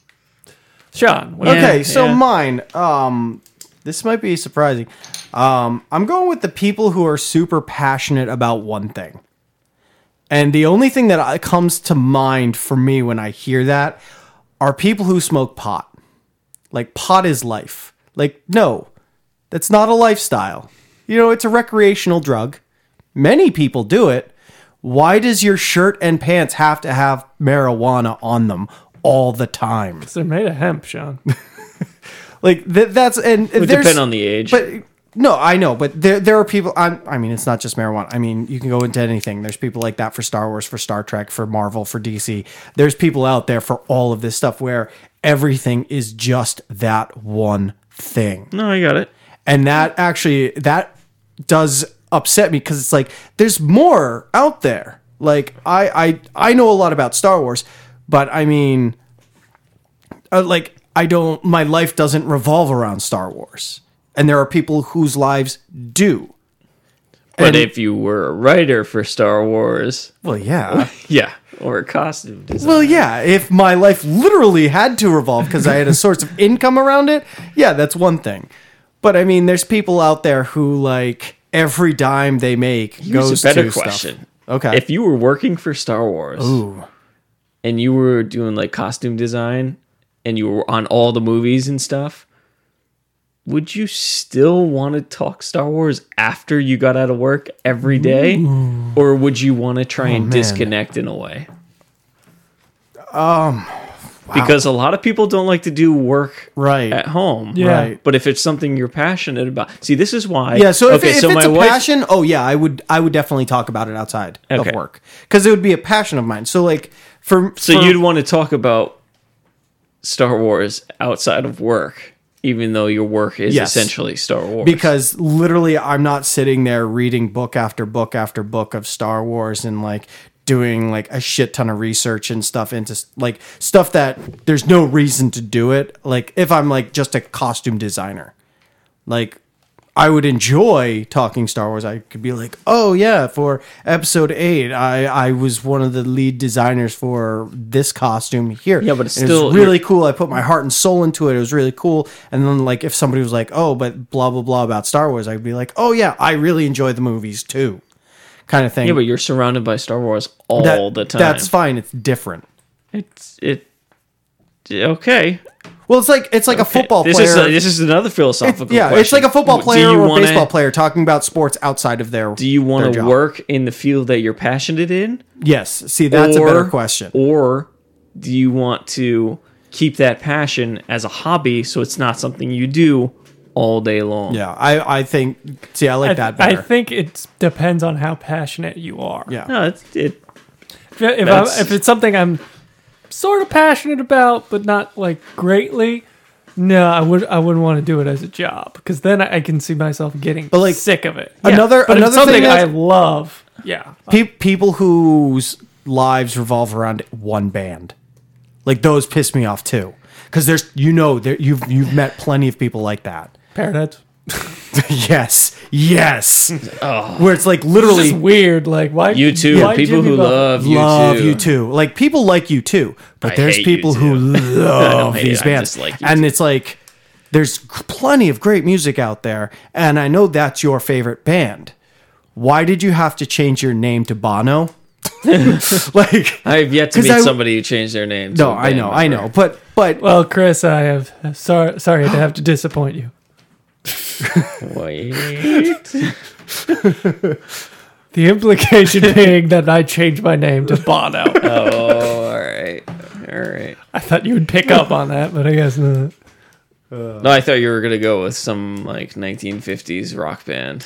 Sean. What, Yeah, Okay, so yeah. mine. Um, this might be surprising. Um, I'm going with the people who are super passionate about one thing. And the only thing that I- comes to mind for me when I hear that are people who smoke pot. Like, pot is life. Like, no, that's not a lifestyle. You know, it's a recreational drug. Many people do it. Why does your shirt and pants have to have marijuana on them all the time? They're made of hemp, Sean. Like th- that's and It would there's, depend on the age. But no, I know, but there there are people. I'm, I mean, it's not just marijuana. I mean, you can go into anything. There's people like that for Star Wars, for Star Trek, for Marvel, for D C. There's people out there for all of this stuff where everything is just that one thing, no, I got it. and that actually that does upset me because it's like there's more out there. Like I I I know a lot about Star Wars, but I mean, uh, like. I don't, my life doesn't revolve around Star Wars. And there are people whose lives do. But And- if you were a writer for Star Wars, Well, yeah. yeah, or a costume designer. Well, yeah. If my life literally had to revolve because I had a source of income around it, yeah, that's one thing. But I mean, there's people out there who, like, every dime they make Here's goes a better to question. stuff. Okay. If you were working for Star Wars Ooh. and you were doing like costume design and you were on all the movies and stuff, would you still want to talk Star Wars after you got out of work every day? Or would you want to try and Oh, man. disconnect in a way? Um, Because a lot of people don't like to do work Right. at home. Yeah. Right. But if it's something you're passionate about, see, this is why. Yeah, so if, okay, if so it's my a wife, passion, oh yeah, I would I would definitely talk about it outside Okay. of work because it would be a passion of mine. So like for so for- you'd want to talk about Star Wars outside of work, even though your work is Yes. essentially Star Wars. because literally I'm not sitting there reading book after book after book of Star Wars and like doing like a shit ton of research and stuff into like stuff that there's no reason to do it. Like if I'm like just a costume designer, like I would enjoy talking Star Wars. I could be like, oh yeah, for episode eight, I, I was one of the lead designers for this costume here. Yeah, but it's And still- it was really cool. I put my heart and soul into it. It was really cool. And then like if somebody was like, oh, but blah blah blah about Star Wars, I'd be like, oh yeah, I really enjoy the movies too, kind of thing. yeah, but you're surrounded by Star Wars all That- the time. That's fine. It's different. it's it. Okay, Well, it's like it's like a football this player. is this is another philosophical. yeah, it's question. like a football Do player you or a wanna- baseball player talking about sports outside of their. Do you want their to job. work in the field that you're passionate in? Yes. See, that's a better question. Or do you want to keep that passion as a hobby so it's not something you do all day long? Yeah, I I think. See, I like I, that I better. think it depends on how passionate you are. yeah. No, it's, it. If, if, That's- I, if it's something I'm sort of passionate about, but not like greatly, no, I would I wouldn't want to do it as a job because then I, I can see myself getting But, like, sick of it. another- but if it's another something thing I is- love, yeah, Pe- people whose lives revolve around one band, like those piss me off too. Because there's, you know, there you've you've met plenty of people like that. Parrotheads. yes, yes. Oh. Where it's like It's literally just weird. Like why You too. why People Jimmy who Buffett? love you love too. you too. Like people like you too, but I there's hate people you who too. love hate these it, I bands, dislike you and too. it's like there's plenty of great music out there, and I know that's your favorite band. why did you have to change your name to Bono? Like, I have yet to 'cause meet I- somebody who changed their name. to no, a I band know, I member. know, but but Well, Chris, I have sorry sorry to have to disappoint you. Wait. The implication being that I changed my name to Bono. Oh, all right, all right. I thought you would pick up on that, but I guess not. No, I thought you were gonna go with some like nineteen fifties rock band.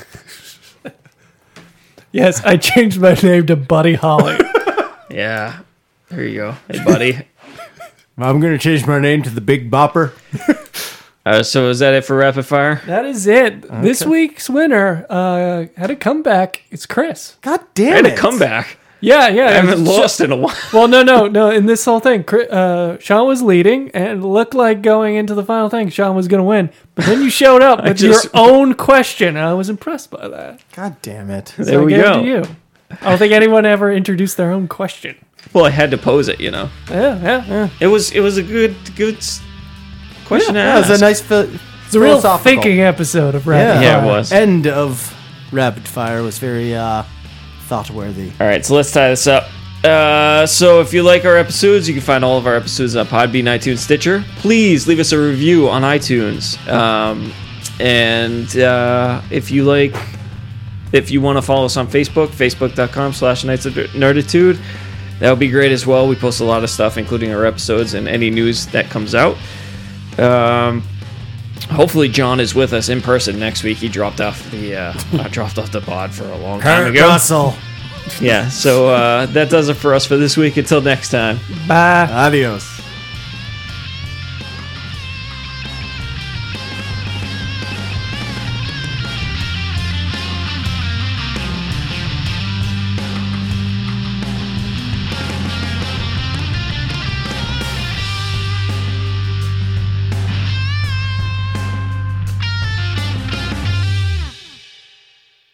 Yes, I changed my name to Buddy Holly. Yeah, there you go. Hey, buddy. I'm gonna change my name to the Big Bopper. Uh, so is that it for rapid fire? That is it. This week's winner uh, had a comeback. It's Chris. God I damn had it! a comeback. Yeah, yeah. I it haven't was lost in a while. Well, no, no, no. In this whole thing, Chri- uh, Sean was leading, and it looked like going into the final thing, Sean was going to win. But then you showed up with just- your own question, and I was impressed by that. God damn it! There So I we gave it go. to you. I don't think anyone ever introduced their own question. Well, I had to pose it, you know. Yeah, yeah, yeah. It was it was a good good s- question Yeah, to it was ask. a nice phi- It's a real thinking episode of Rapid Yeah, Fire. it was. End of Rapid Fire was very uh, thought worthy. All right, so let's tie this up. Uh, so if you like our episodes, you can find all of our episodes on Podbean, iTunes, Stitcher. Please leave us a review on iTunes. Um, and uh, if you like, if you want to follow us on Facebook, facebook.com slash Knights of Nerditude, that would be great as well. We post a lot of stuff, including our episodes and any news that comes out. Um, hopefully John is with us in person next week. He dropped off the uh, uh, dropped off the pod for a long time Kurt ago. Russell. Yeah, so uh, that does it for us for this week. Until next time. Bye. Adios.